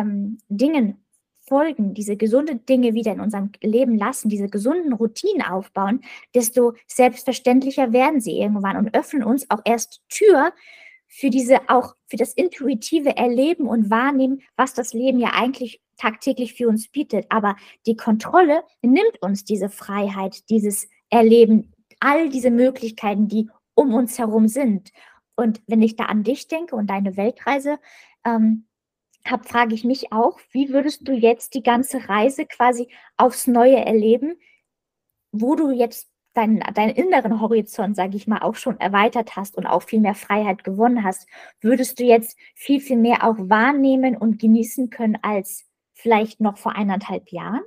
Dingen folgen, diese gesunden Dinge wieder in unserem Leben lassen, diese gesunden Routinen aufbauen, desto selbstverständlicher werden sie irgendwann und öffnen uns auch erst Tür für für das intuitive Erleben und Wahrnehmen, was das Leben ja eigentlich tagtäglich für uns bietet. Aber die Kontrolle nimmt uns diese Freiheit, dieses Erleben, all diese Möglichkeiten, die um uns herum sind. Und wenn ich da an dich denke und deine Weltreise frage ich mich auch, wie würdest du jetzt die ganze Reise quasi aufs Neue erleben, wo du jetzt deinen inneren Horizont, sage ich mal, auch schon erweitert hast und auch viel mehr Freiheit gewonnen hast, würdest du jetzt viel, viel mehr auch wahrnehmen und genießen können als vielleicht noch vor 1,5 Jahren?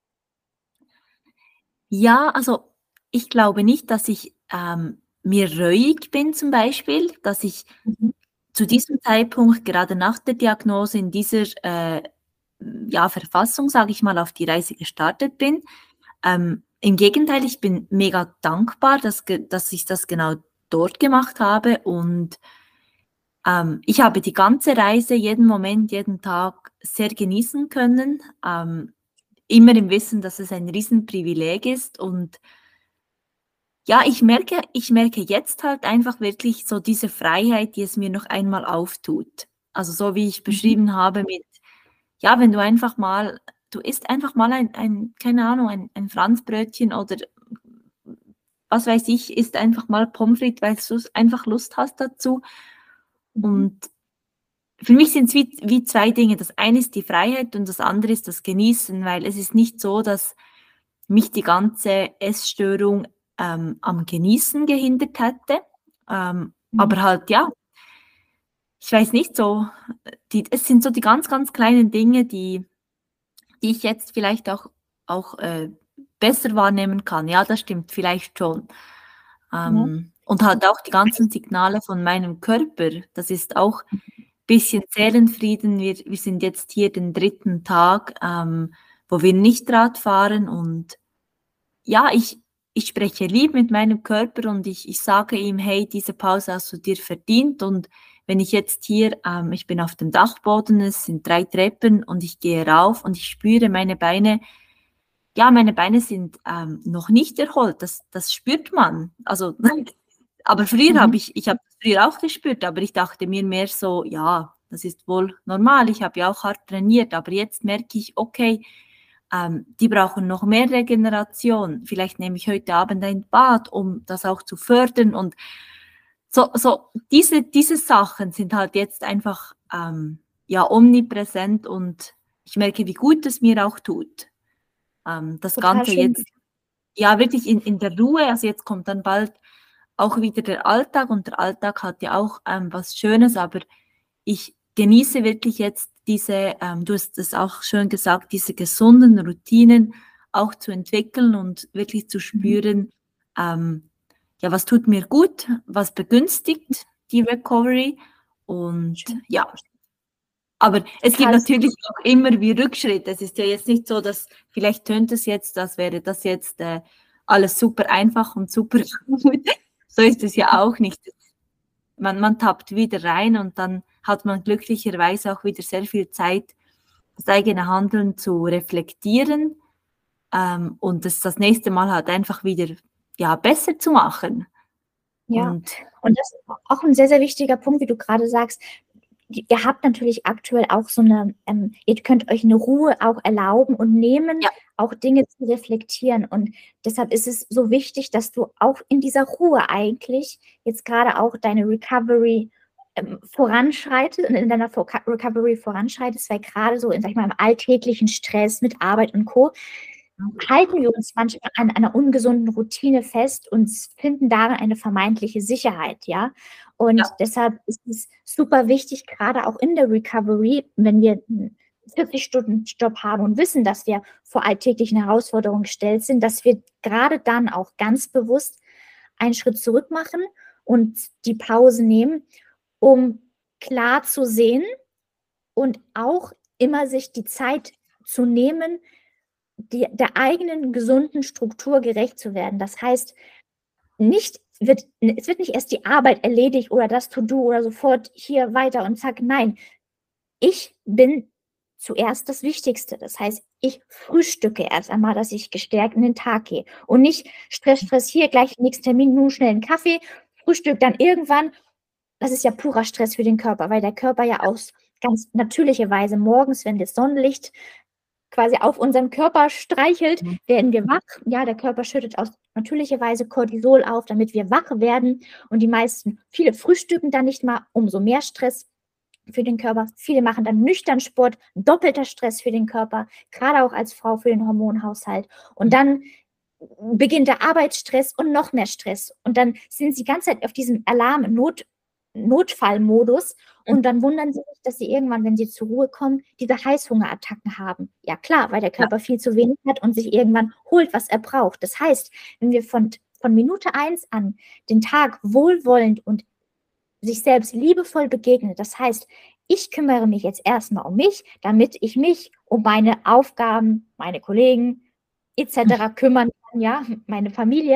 Ja, also ich glaube nicht, dass ich mir reuig bin zum Beispiel, dass ich zu diesem Zeitpunkt, gerade nach der Diagnose, in dieser Verfassung, sage ich mal, auf die Reise gestartet bin. Im Gegenteil, ich bin mega dankbar, dass ich das genau dort gemacht habe und ich habe die ganze Reise, jeden Moment, jeden Tag sehr genießen können, immer im Wissen, dass es ein Riesenprivileg ist und ja, ich merke jetzt halt einfach wirklich so diese Freiheit, die es mir noch einmal auftut. Also so wie ich beschrieben habe mit, ja, wenn du einfach mal, du isst einfach mal keine Ahnung, ein Franzbrötchen oder was weiß ich, isst einfach mal Pommes frites, weil du einfach Lust hast dazu. Und für mich sind es wie zwei Dinge. Das eine ist die Freiheit und das andere ist das Genießen, weil es ist nicht so, dass mich die ganze Essstörung am Genießen gehindert hätte. Aber halt, ja, ich weiß nicht so, es sind so die ganz, ganz kleinen Dinge, die ich jetzt vielleicht auch besser wahrnehmen kann. Ja, das stimmt vielleicht schon. Und halt auch die ganzen Signale von meinem Körper, das ist auch ein bisschen Seelenfrieden. Wir sind jetzt hier den 3. Tag, wo wir nicht Rad fahren und ja, ich spreche lieb mit meinem Körper und ich sage ihm, hey, diese Pause hast du dir verdient und wenn ich jetzt hier, ich bin auf dem Dachboden, es sind 3 Treppen und ich gehe rauf und ich spüre meine Beine, ja, meine Beine sind noch nicht erholt, das spürt man. Also Aber früher habe ich habe das früher auch gespürt, aber ich dachte mir mehr so, ja, das ist wohl normal. Ich habe ja auch hart trainiert, aber jetzt merke ich, okay, die brauchen noch mehr Regeneration. Vielleicht nehme ich heute Abend ein Bad, um das auch zu fördern. Und so diese Sachen sind halt jetzt einfach ja omnipräsent und ich merke, wie gut es mir auch tut. Das Total Ganze schön. jetzt, ja, wirklich in der Ruhe. Also jetzt kommt dann bald auch wieder der Alltag und der Alltag hat ja auch was Schönes, aber ich genieße wirklich jetzt diese, du hast es auch schön gesagt, diese gesunden Routinen auch zu entwickeln und wirklich zu spüren, ja, was tut mir gut, was begünstigt die Recovery und ja, aber es gibt Total. natürlich auch immer wie Rückschritte. Es ist ja jetzt nicht so, dass vielleicht tönt es jetzt, als wäre das jetzt alles super einfach und super gut. So ist es ja auch nicht. Man tappt wieder rein und dann hat man glücklicherweise auch wieder sehr viel Zeit, das eigene Handeln zu reflektieren und das nächste Mal halt einfach wieder ja, besser zu machen. Ja, Und und das ist auch ein sehr, sehr wichtiger Punkt, wie du gerade sagst. Ihr habt natürlich aktuell auch so eine, ihr könnt euch eine Ruhe auch erlauben und nehmen, ja, auch Dinge zu reflektieren. Und deshalb ist es so wichtig, dass du auch in dieser Ruhe eigentlich jetzt gerade auch deine Recovery voranschreitest und in deiner Recovery voranschreitest, weil gerade so, sag ich mal, im alltäglichen Stress mit Arbeit und Co. halten wir uns manchmal an einer ungesunden Routine fest und finden darin eine vermeintliche Sicherheit, ja. Und ja, deshalb ist es super wichtig, gerade auch in der Recovery, wenn wir einen 40-Stunden-Job haben und wissen, dass wir vor alltäglichen Herausforderungen gestellt sind, dass wir gerade dann auch ganz bewusst einen Schritt zurück machen und die Pause nehmen, um klar zu sehen und auch immer sich die Zeit zu nehmen, der eigenen gesunden Struktur gerecht zu werden. Das heißt, es wird nicht erst die Arbeit erledigt oder das To-Do oder sofort hier weiter und zack. Nein, ich bin zuerst das Wichtigste. Das heißt, ich frühstücke erst einmal, dass ich gestärkt in den Tag gehe und nicht Stress, hier, gleich nächsten Termin, nur schnell einen Kaffee, Frühstück dann irgendwann. Das ist ja purer Stress für den Körper, weil der Körper ja aus ganz natürlicher Weise morgens, wenn das Sonnenlicht quasi auf unserem Körper streichelt, werden wir wach. Ja, der Körper schüttet aus natürlicher Weise Cortisol auf, damit wir wach werden. Und viele frühstücken dann nicht mal, umso mehr Stress für den Körper. Viele machen dann nüchtern Sport, doppelter Stress für den Körper, gerade auch als Frau für den Hormonhaushalt. Und dann beginnt der Arbeitsstress und noch mehr Stress. Und dann sind sie die ganze Zeit auf diesem Notfallmodus und dann wundern sie sich, dass sie irgendwann, wenn sie zur Ruhe kommen, diese Heißhungerattacken haben. Ja klar, weil der Körper viel zu wenig hat und sich irgendwann holt, was er braucht. Das heißt, wenn wir von Minute 1 an den Tag wohlwollend und sich selbst liebevoll begegnen, das heißt, ich kümmere mich jetzt erstmal um mich, damit ich mich um meine Aufgaben, meine Kollegen etc. kümmern kann, ja, meine Familie.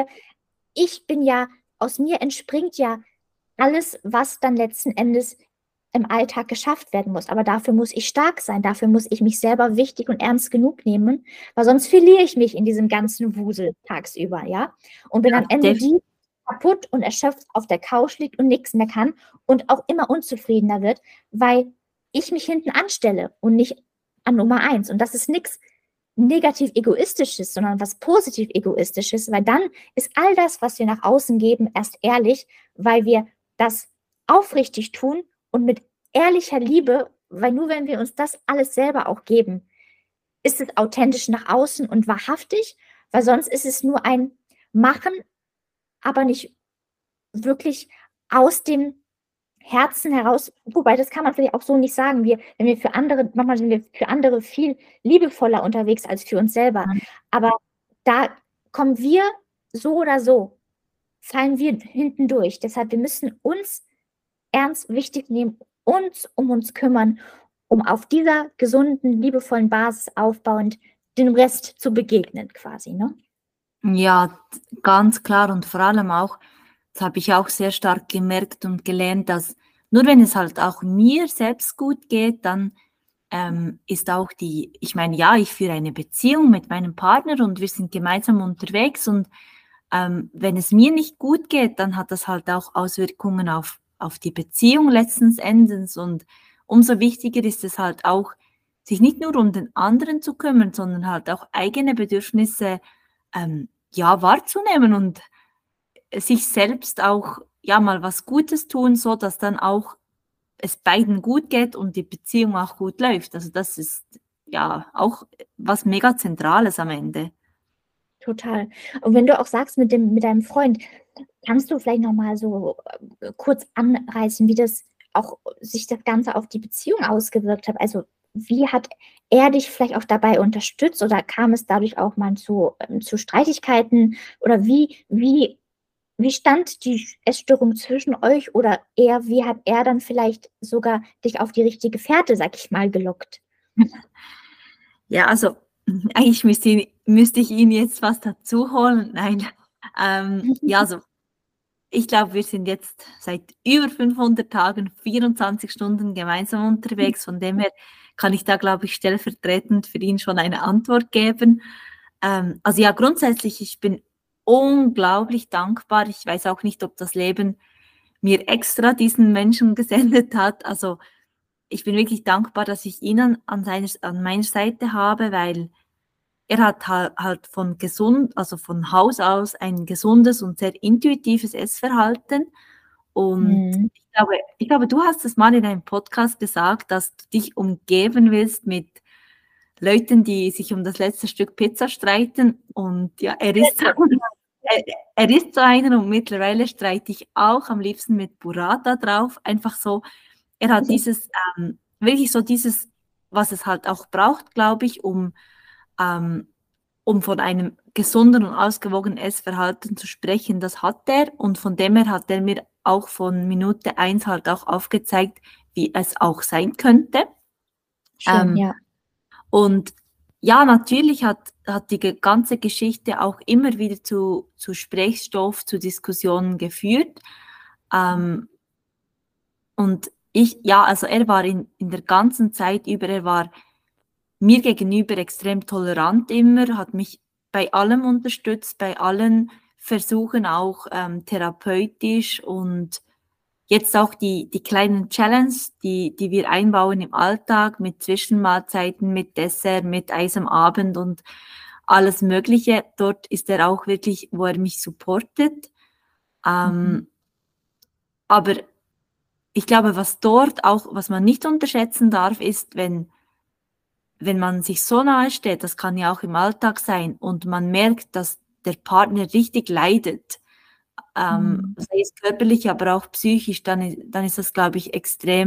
Aus mir entspringt ja alles, was dann letzten Endes im Alltag geschafft werden muss. Aber dafür muss ich stark sein, dafür muss ich mich selber wichtig und ernst genug nehmen, weil sonst verliere ich mich in diesem ganzen Wusel tagsüber, ja, und bin am Ende die kaputt und erschöpft auf der Couch liegt und nichts mehr kann und auch immer unzufriedener wird, weil ich mich hinten anstelle und nicht an Nummer 1. Und das ist nichts negativ egoistisches, sondern was positiv egoistisches, weil dann ist all das, was wir nach außen geben, erst ehrlich, weil wir das aufrichtig tun und mit ehrlicher Liebe, weil nur wenn wir uns das alles selber auch geben, ist es authentisch nach außen und wahrhaftig, weil sonst ist es nur ein Machen, aber nicht wirklich aus dem Herzen heraus, wobei das kann man vielleicht auch so nicht sagen. Manchmal sind wir für andere viel liebevoller unterwegs als für uns selber. Aber da kommen wir so oder so, fallen wir hinten durch. Deshalb, wir müssen uns ernst wichtig nehmen, uns um uns kümmern, um auf dieser gesunden, liebevollen Basis aufbauend dem Rest zu begegnen, quasi, ne? Ja, ganz klar und vor allem auch, das habe ich auch sehr stark gemerkt und gelernt, dass nur wenn es halt auch mir selbst gut geht, dann ist auch ich meine, ja, ich führe eine Beziehung mit meinem Partner und wir sind gemeinsam unterwegs und wenn es mir nicht gut geht, dann hat das halt auch Auswirkungen auf die Beziehung letzten Endes. Und umso wichtiger ist es halt auch, sich nicht nur um den anderen zu kümmern, sondern halt auch eigene Bedürfnisse ja, wahrzunehmen und sich selbst auch ja mal was Gutes tun, so dass dann auch es beiden gut geht und die Beziehung auch gut läuft. Also das ist ja auch was mega Zentrales am Ende. Total. Und wenn du auch sagst mit deinem Freund, kannst du vielleicht noch mal so kurz anreißen, wie das auch sich das Ganze auf die Beziehung ausgewirkt hat? Also wie hat er dich vielleicht auch dabei unterstützt oder kam es dadurch auch mal zu Streitigkeiten? Oder wie stand die Essstörung zwischen euch oder eher, wie hat er dann vielleicht sogar dich auf die richtige Fährte, sag ich mal, gelockt? Ja, also eigentlich müsste ich ihn jetzt was dazu holen. Nein, ja, also ich glaube, wir sind jetzt seit über 500 Tagen, 24 Stunden gemeinsam unterwegs. Von dem her kann ich da, glaube ich, stellvertretend für ihn schon eine Antwort geben. Also ja, grundsätzlich, ich bin unglaublich dankbar. Ich weiß auch nicht, ob das Leben mir extra diesen Menschen gesendet hat. Also ich bin wirklich dankbar, dass ich ihn an meiner Seite habe, weil er hat halt also von Haus aus ein gesundes und sehr intuitives Essverhalten. Und Mhm. ich glaube, du hast es mal in einem Podcast gesagt, dass du dich umgeben willst mit Leuten, die sich um das letzte Stück Pizza streiten. Und ja, er ist so einer und mittlerweile streite ich auch am liebsten mit Burrata drauf. Einfach so, er hat wirklich so dieses, was es halt auch braucht, glaube ich, ähm, um von einem gesunden und ausgewogenen Essverhalten zu sprechen. Das hat er und von dem her hat er mir auch von Minute 1 halt auch aufgezeigt, wie es auch sein könnte. Schön, Ähm, ja. und ja, natürlich hat die ganze Geschichte auch immer wieder zu Gesprächsstoff, zu Diskussionen geführt. Und ja, also er war in der ganzen Zeit über, er war mir gegenüber extrem tolerant immer, hat mich bei allem unterstützt, bei allen Versuchen auch therapeutisch und jetzt auch die kleinen Challenges, die wir einbauen im Alltag mit Zwischenmahlzeiten, mit Dessert, mit Eis am Abend und alles Mögliche. Dort ist er auch wirklich, wo er mich supportet. Mhm. Aber ich glaube, was dort auch, was man nicht unterschätzen darf, ist, wenn man sich so nahe steht, das kann ja auch im Alltag sein, und man merkt, dass der Partner richtig leidet, Mhm. sei es körperlich, aber auch psychisch, dann ist das, glaube ich,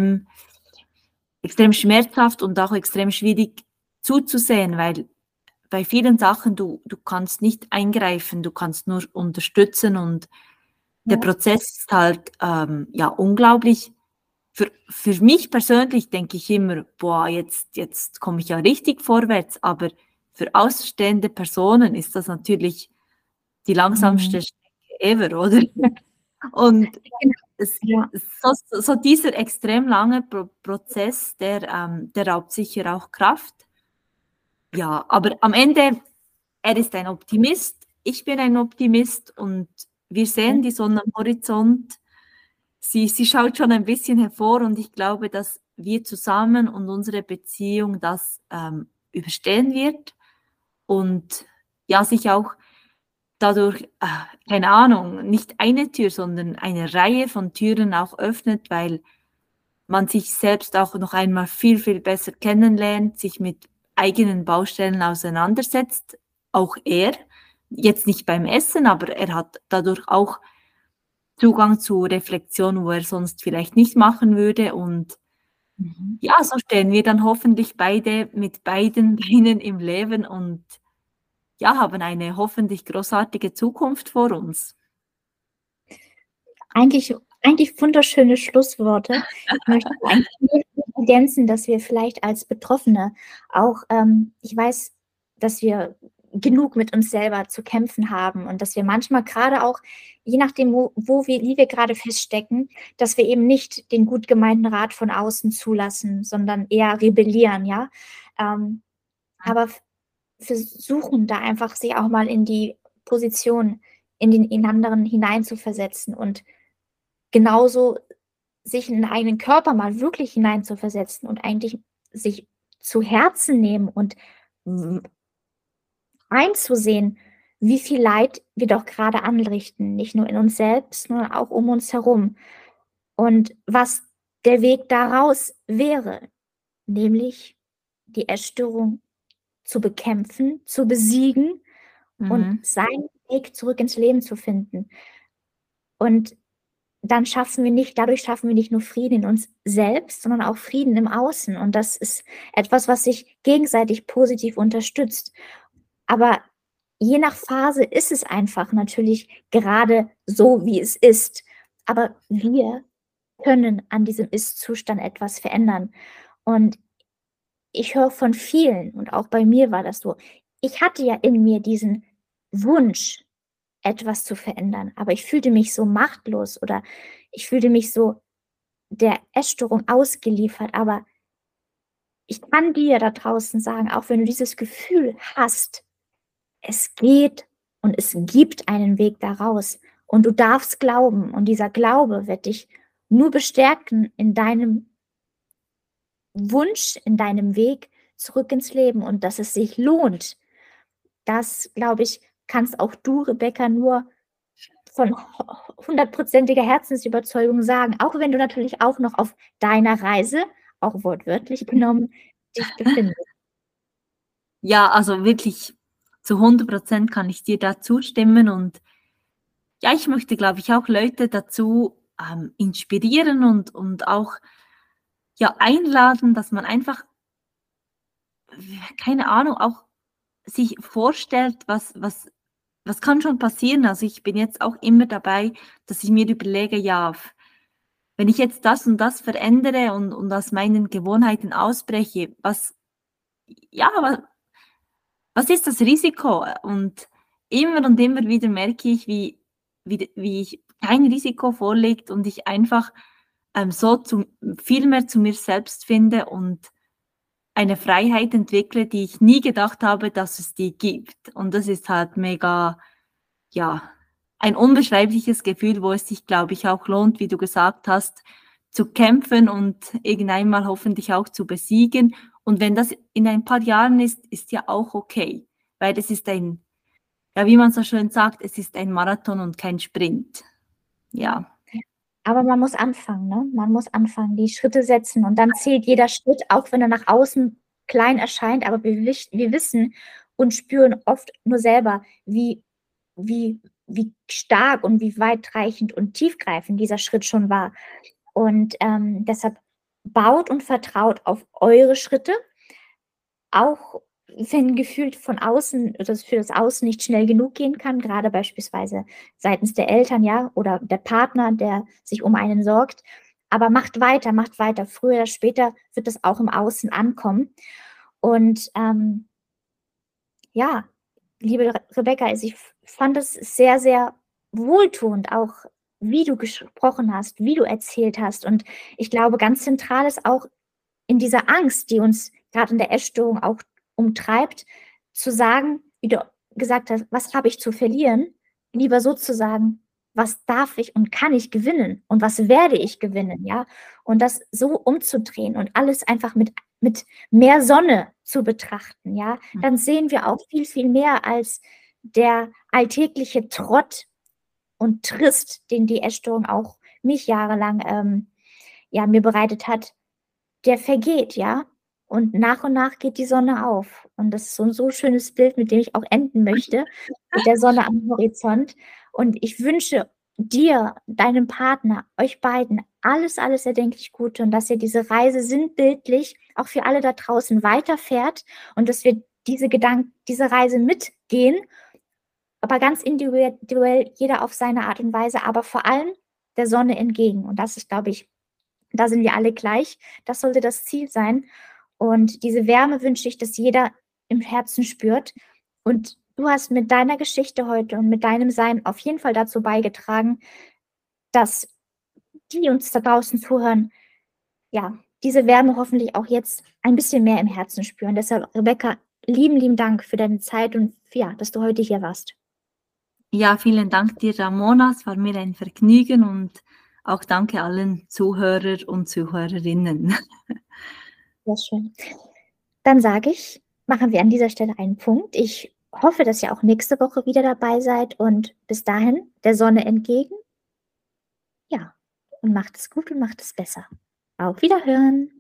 extrem schmerzhaft und auch extrem schwierig zuzusehen, weil bei vielen Sachen du kannst nicht eingreifen, du kannst nur unterstützen und der Ja. Prozess ist halt ja unglaublich. Für mich persönlich denke ich immer, boah, jetzt komme ich ja richtig vorwärts, aber für außenstehende Personen ist das natürlich die Mhm. langsamste Strecke ever, oder? Und Genau. es, Ja. so dieser extrem lange Prozess, der raubt sicher auch Kraft. Ja, aber am Ende, er ist ein Optimist, ich bin ein Optimist und wir sehen die Sonne am Horizont. Sie schaut schon ein bisschen hervor und ich glaube, dass wir zusammen und unsere Beziehung das überstehen wird und ja, sich auch dadurch, keine Ahnung, nicht eine Tür, sondern eine Reihe von Türen auch öffnet, weil man sich selbst auch noch einmal viel, viel besser kennenlernt, sich mit eigenen Baustellen auseinandersetzt, auch er. Jetzt nicht beim Essen, aber er hat dadurch auch Zugang zu Reflexion, wo er sonst vielleicht nicht machen würde. Und Mhm. ja, so stehen wir dann hoffentlich beide mit beiden Beinen im Leben und ja, haben eine hoffentlich großartige Zukunft vor uns. Eigentlich wunderschöne Schlussworte. Ich möchte eigentlich nur ergänzen, dass wir vielleicht als Betroffene auch, ich weiß, dass wir genug mit uns selber zu kämpfen haben und dass wir manchmal gerade auch, je nachdem, wie wir gerade feststecken, dass wir eben nicht den gut gemeinten Rat von außen zulassen, sondern eher rebellieren, ja. Aber versuchen da einfach sich auch mal in die Position in den anderen hineinzuversetzen und genauso sich in den eigenen Körper mal wirklich hineinzuversetzen und eigentlich sich zu Herzen nehmen und einzusehen, wie viel Leid wir doch gerade anrichten, nicht nur in uns selbst, sondern auch um uns herum. Und was der Weg daraus wäre, nämlich die Essstörung zu bekämpfen, zu besiegen und seinen Weg zurück ins Leben zu finden. Und dadurch schaffen wir nicht nur Frieden in uns selbst, sondern auch Frieden im Außen. Und das ist etwas, was sich gegenseitig positiv unterstützt. Aber je nach Phase ist es einfach natürlich gerade so, wie es ist. Aber wir können an diesem Ist-Zustand etwas verändern. Und ich höre von vielen, und auch bei mir war das so, ich hatte ja in mir diesen Wunsch, etwas zu verändern, aber ich fühlte mich so machtlos oder ich fühlte mich so der Essstörung ausgeliefert. Aber ich kann dir da draußen sagen, auch wenn du dieses Gefühl hast, es geht und es gibt einen Weg daraus und du darfst glauben und dieser Glaube wird dich nur bestärken in deinem Wunsch, in deinem Weg zurück ins Leben und dass es sich lohnt. Das, glaube ich, kannst auch du, Rebecca, nur von 100%iger Herzensüberzeugung sagen, auch wenn du natürlich auch noch auf deiner Reise, auch wortwörtlich genommen, dich befindest. Ja, also wirklich zu 100% kann ich dir da zustimmen und ja, ich möchte, glaube ich, auch Leute dazu inspirieren und auch ja, einladen, dass man einfach, keine Ahnung, auch sich vorstellt, was kann schon passieren. Also ich bin jetzt auch immer dabei, dass ich mir überlege, ja, wenn ich jetzt das und das verändere und aus meinen Gewohnheiten ausbreche, ja, was ist das Risiko? Und immer wieder merke ich, wie ich kein Risiko vorliegt und ich einfach so viel mehr zu mir selbst finde und eine Freiheit entwickle, die ich nie gedacht habe, dass es die gibt. Und das ist halt mega, ja, ein unbeschreibliches Gefühl, wo es sich, glaube ich, auch lohnt, wie du gesagt hast, zu kämpfen und irgendwann mal hoffentlich auch zu besiegen. Und wenn das in ein paar Jahren ist, ist ja auch okay, weil es ist ja, wie man so schön sagt, es ist ein Marathon und kein Sprint. Ja. Aber man muss anfangen, ne? Man muss anfangen, die Schritte setzen und dann zählt jeder Schritt, auch wenn er nach außen klein erscheint, aber wir wissen und spüren oft nur selber, wie stark und wie weitreichend und tiefgreifend dieser Schritt schon war. Und deshalb baut und vertraut auf eure Schritte, auch wenn gefühlt von außen, das für das Außen nicht schnell genug gehen kann, gerade beispielsweise seitens der Eltern, ja, oder der Partner, der sich um einen sorgt. Aber macht weiter, macht weiter. Früher oder später wird das auch im Außen ankommen. Und ja, liebe Rebecca, also ich fand es sehr, sehr wohltuend, auch wie du gesprochen hast, wie du erzählt hast. Und ich glaube, ganz zentral ist auch in dieser Angst, die uns gerade in der Essstörung auch umtreibt, zu sagen, wie du gesagt hast, was habe ich zu verlieren? Lieber so zu sagen, was darf ich und kann ich gewinnen und was werde ich gewinnen, ja? Und das so umzudrehen und alles einfach mit mehr Sonne zu betrachten, ja? Dann sehen wir auch viel, viel mehr als der alltägliche Trott und Trist, den die Essstörung auch mich jahrelang ja, mir bereitet hat, der vergeht, ja. Und nach geht die Sonne auf. Und das ist so ein schönes Bild, mit dem ich auch enden möchte, mit der Sonne am Horizont. Und ich wünsche dir, deinem Partner, euch beiden alles, alles erdenklich Gute und dass ihr diese Reise sinnbildlich auch für alle da draußen weiterfährt und dass wir diese Reise mitgehen, aber ganz individuell, jeder auf seine Art und Weise, aber vor allem der Sonne entgegen. Und das ist, glaube ich, da sind wir alle gleich. Das sollte das Ziel sein. Und diese Wärme wünsche ich, dass jeder im Herzen spürt. Und du hast mit deiner Geschichte heute und mit deinem Sein auf jeden Fall dazu beigetragen, dass die uns da draußen zuhören, ja, diese Wärme hoffentlich auch jetzt ein bisschen mehr im Herzen spüren. Deshalb, Rebecca, lieben, lieben Dank für deine Zeit und ja, dass du heute hier warst. Ja, vielen Dank dir, Ramona. Es war mir ein Vergnügen und auch danke allen Zuhörer und Zuhörerinnen. Sehr schön. Dann sage ich, machen wir an dieser Stelle einen Punkt. Ich hoffe, dass ihr auch nächste Woche wieder dabei seid und bis dahin der Sonne entgegen. Ja, und macht es gut und macht es besser. Auf Wiederhören!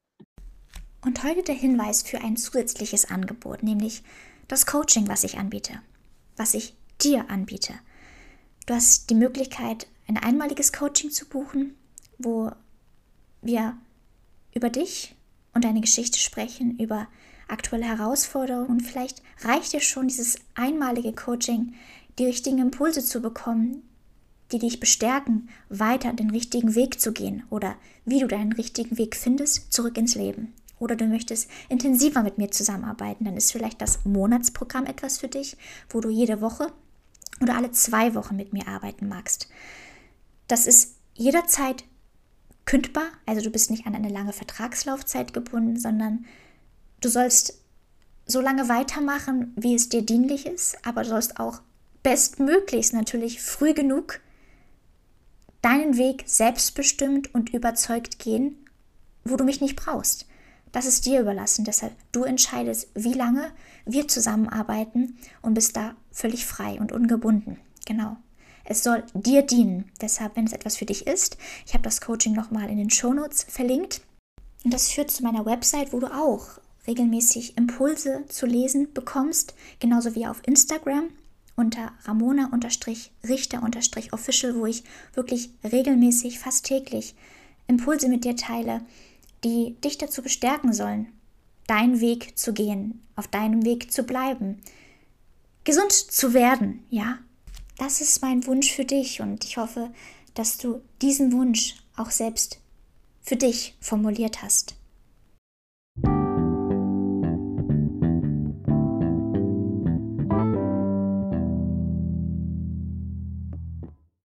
Und heute der Hinweis für ein zusätzliches Angebot, nämlich das Coaching, was ich anbiete, was ich dir anbiete. Du hast die Möglichkeit, ein einmaliges Coaching zu buchen, wo wir über dich und deine Geschichte sprechen, über aktuelle Herausforderungen. Und vielleicht reicht dir schon dieses einmalige Coaching, die richtigen Impulse zu bekommen, die dich bestärken, weiter den richtigen Weg zu gehen oder wie du deinen richtigen Weg findest, zurück ins Leben. Oder du möchtest intensiver mit mir zusammenarbeiten, dann ist vielleicht das Monatsprogramm etwas für dich, wo du jede Woche oder alle 2 Wochen mit mir arbeiten magst. Das ist jederzeit kündbar, also du bist nicht an eine lange Vertragslaufzeit gebunden, sondern du sollst so lange weitermachen, wie es dir dienlich ist, aber du sollst auch bestmöglichst natürlich früh genug deinen Weg selbstbestimmt und überzeugt gehen, wo du mich nicht brauchst. Das ist dir überlassen, deshalb du entscheidest, wie lange wir zusammenarbeiten und bist da völlig frei und ungebunden. Genau. Es soll dir dienen. Deshalb, wenn es etwas für dich ist, ich habe das Coaching nochmal in den Shownotes verlinkt. Und das führt zu meiner Website, wo du auch regelmäßig Impulse zu lesen bekommst, genauso wie auf Instagram unter Ramona_Richter_Official, wo ich wirklich regelmäßig, fast täglich Impulse mit dir teile, die dich dazu bestärken sollen, deinen Weg zu gehen, auf deinem Weg zu bleiben, gesund zu werden, ja. Das ist mein Wunsch für dich und ich hoffe, dass du diesen Wunsch auch selbst für dich formuliert hast.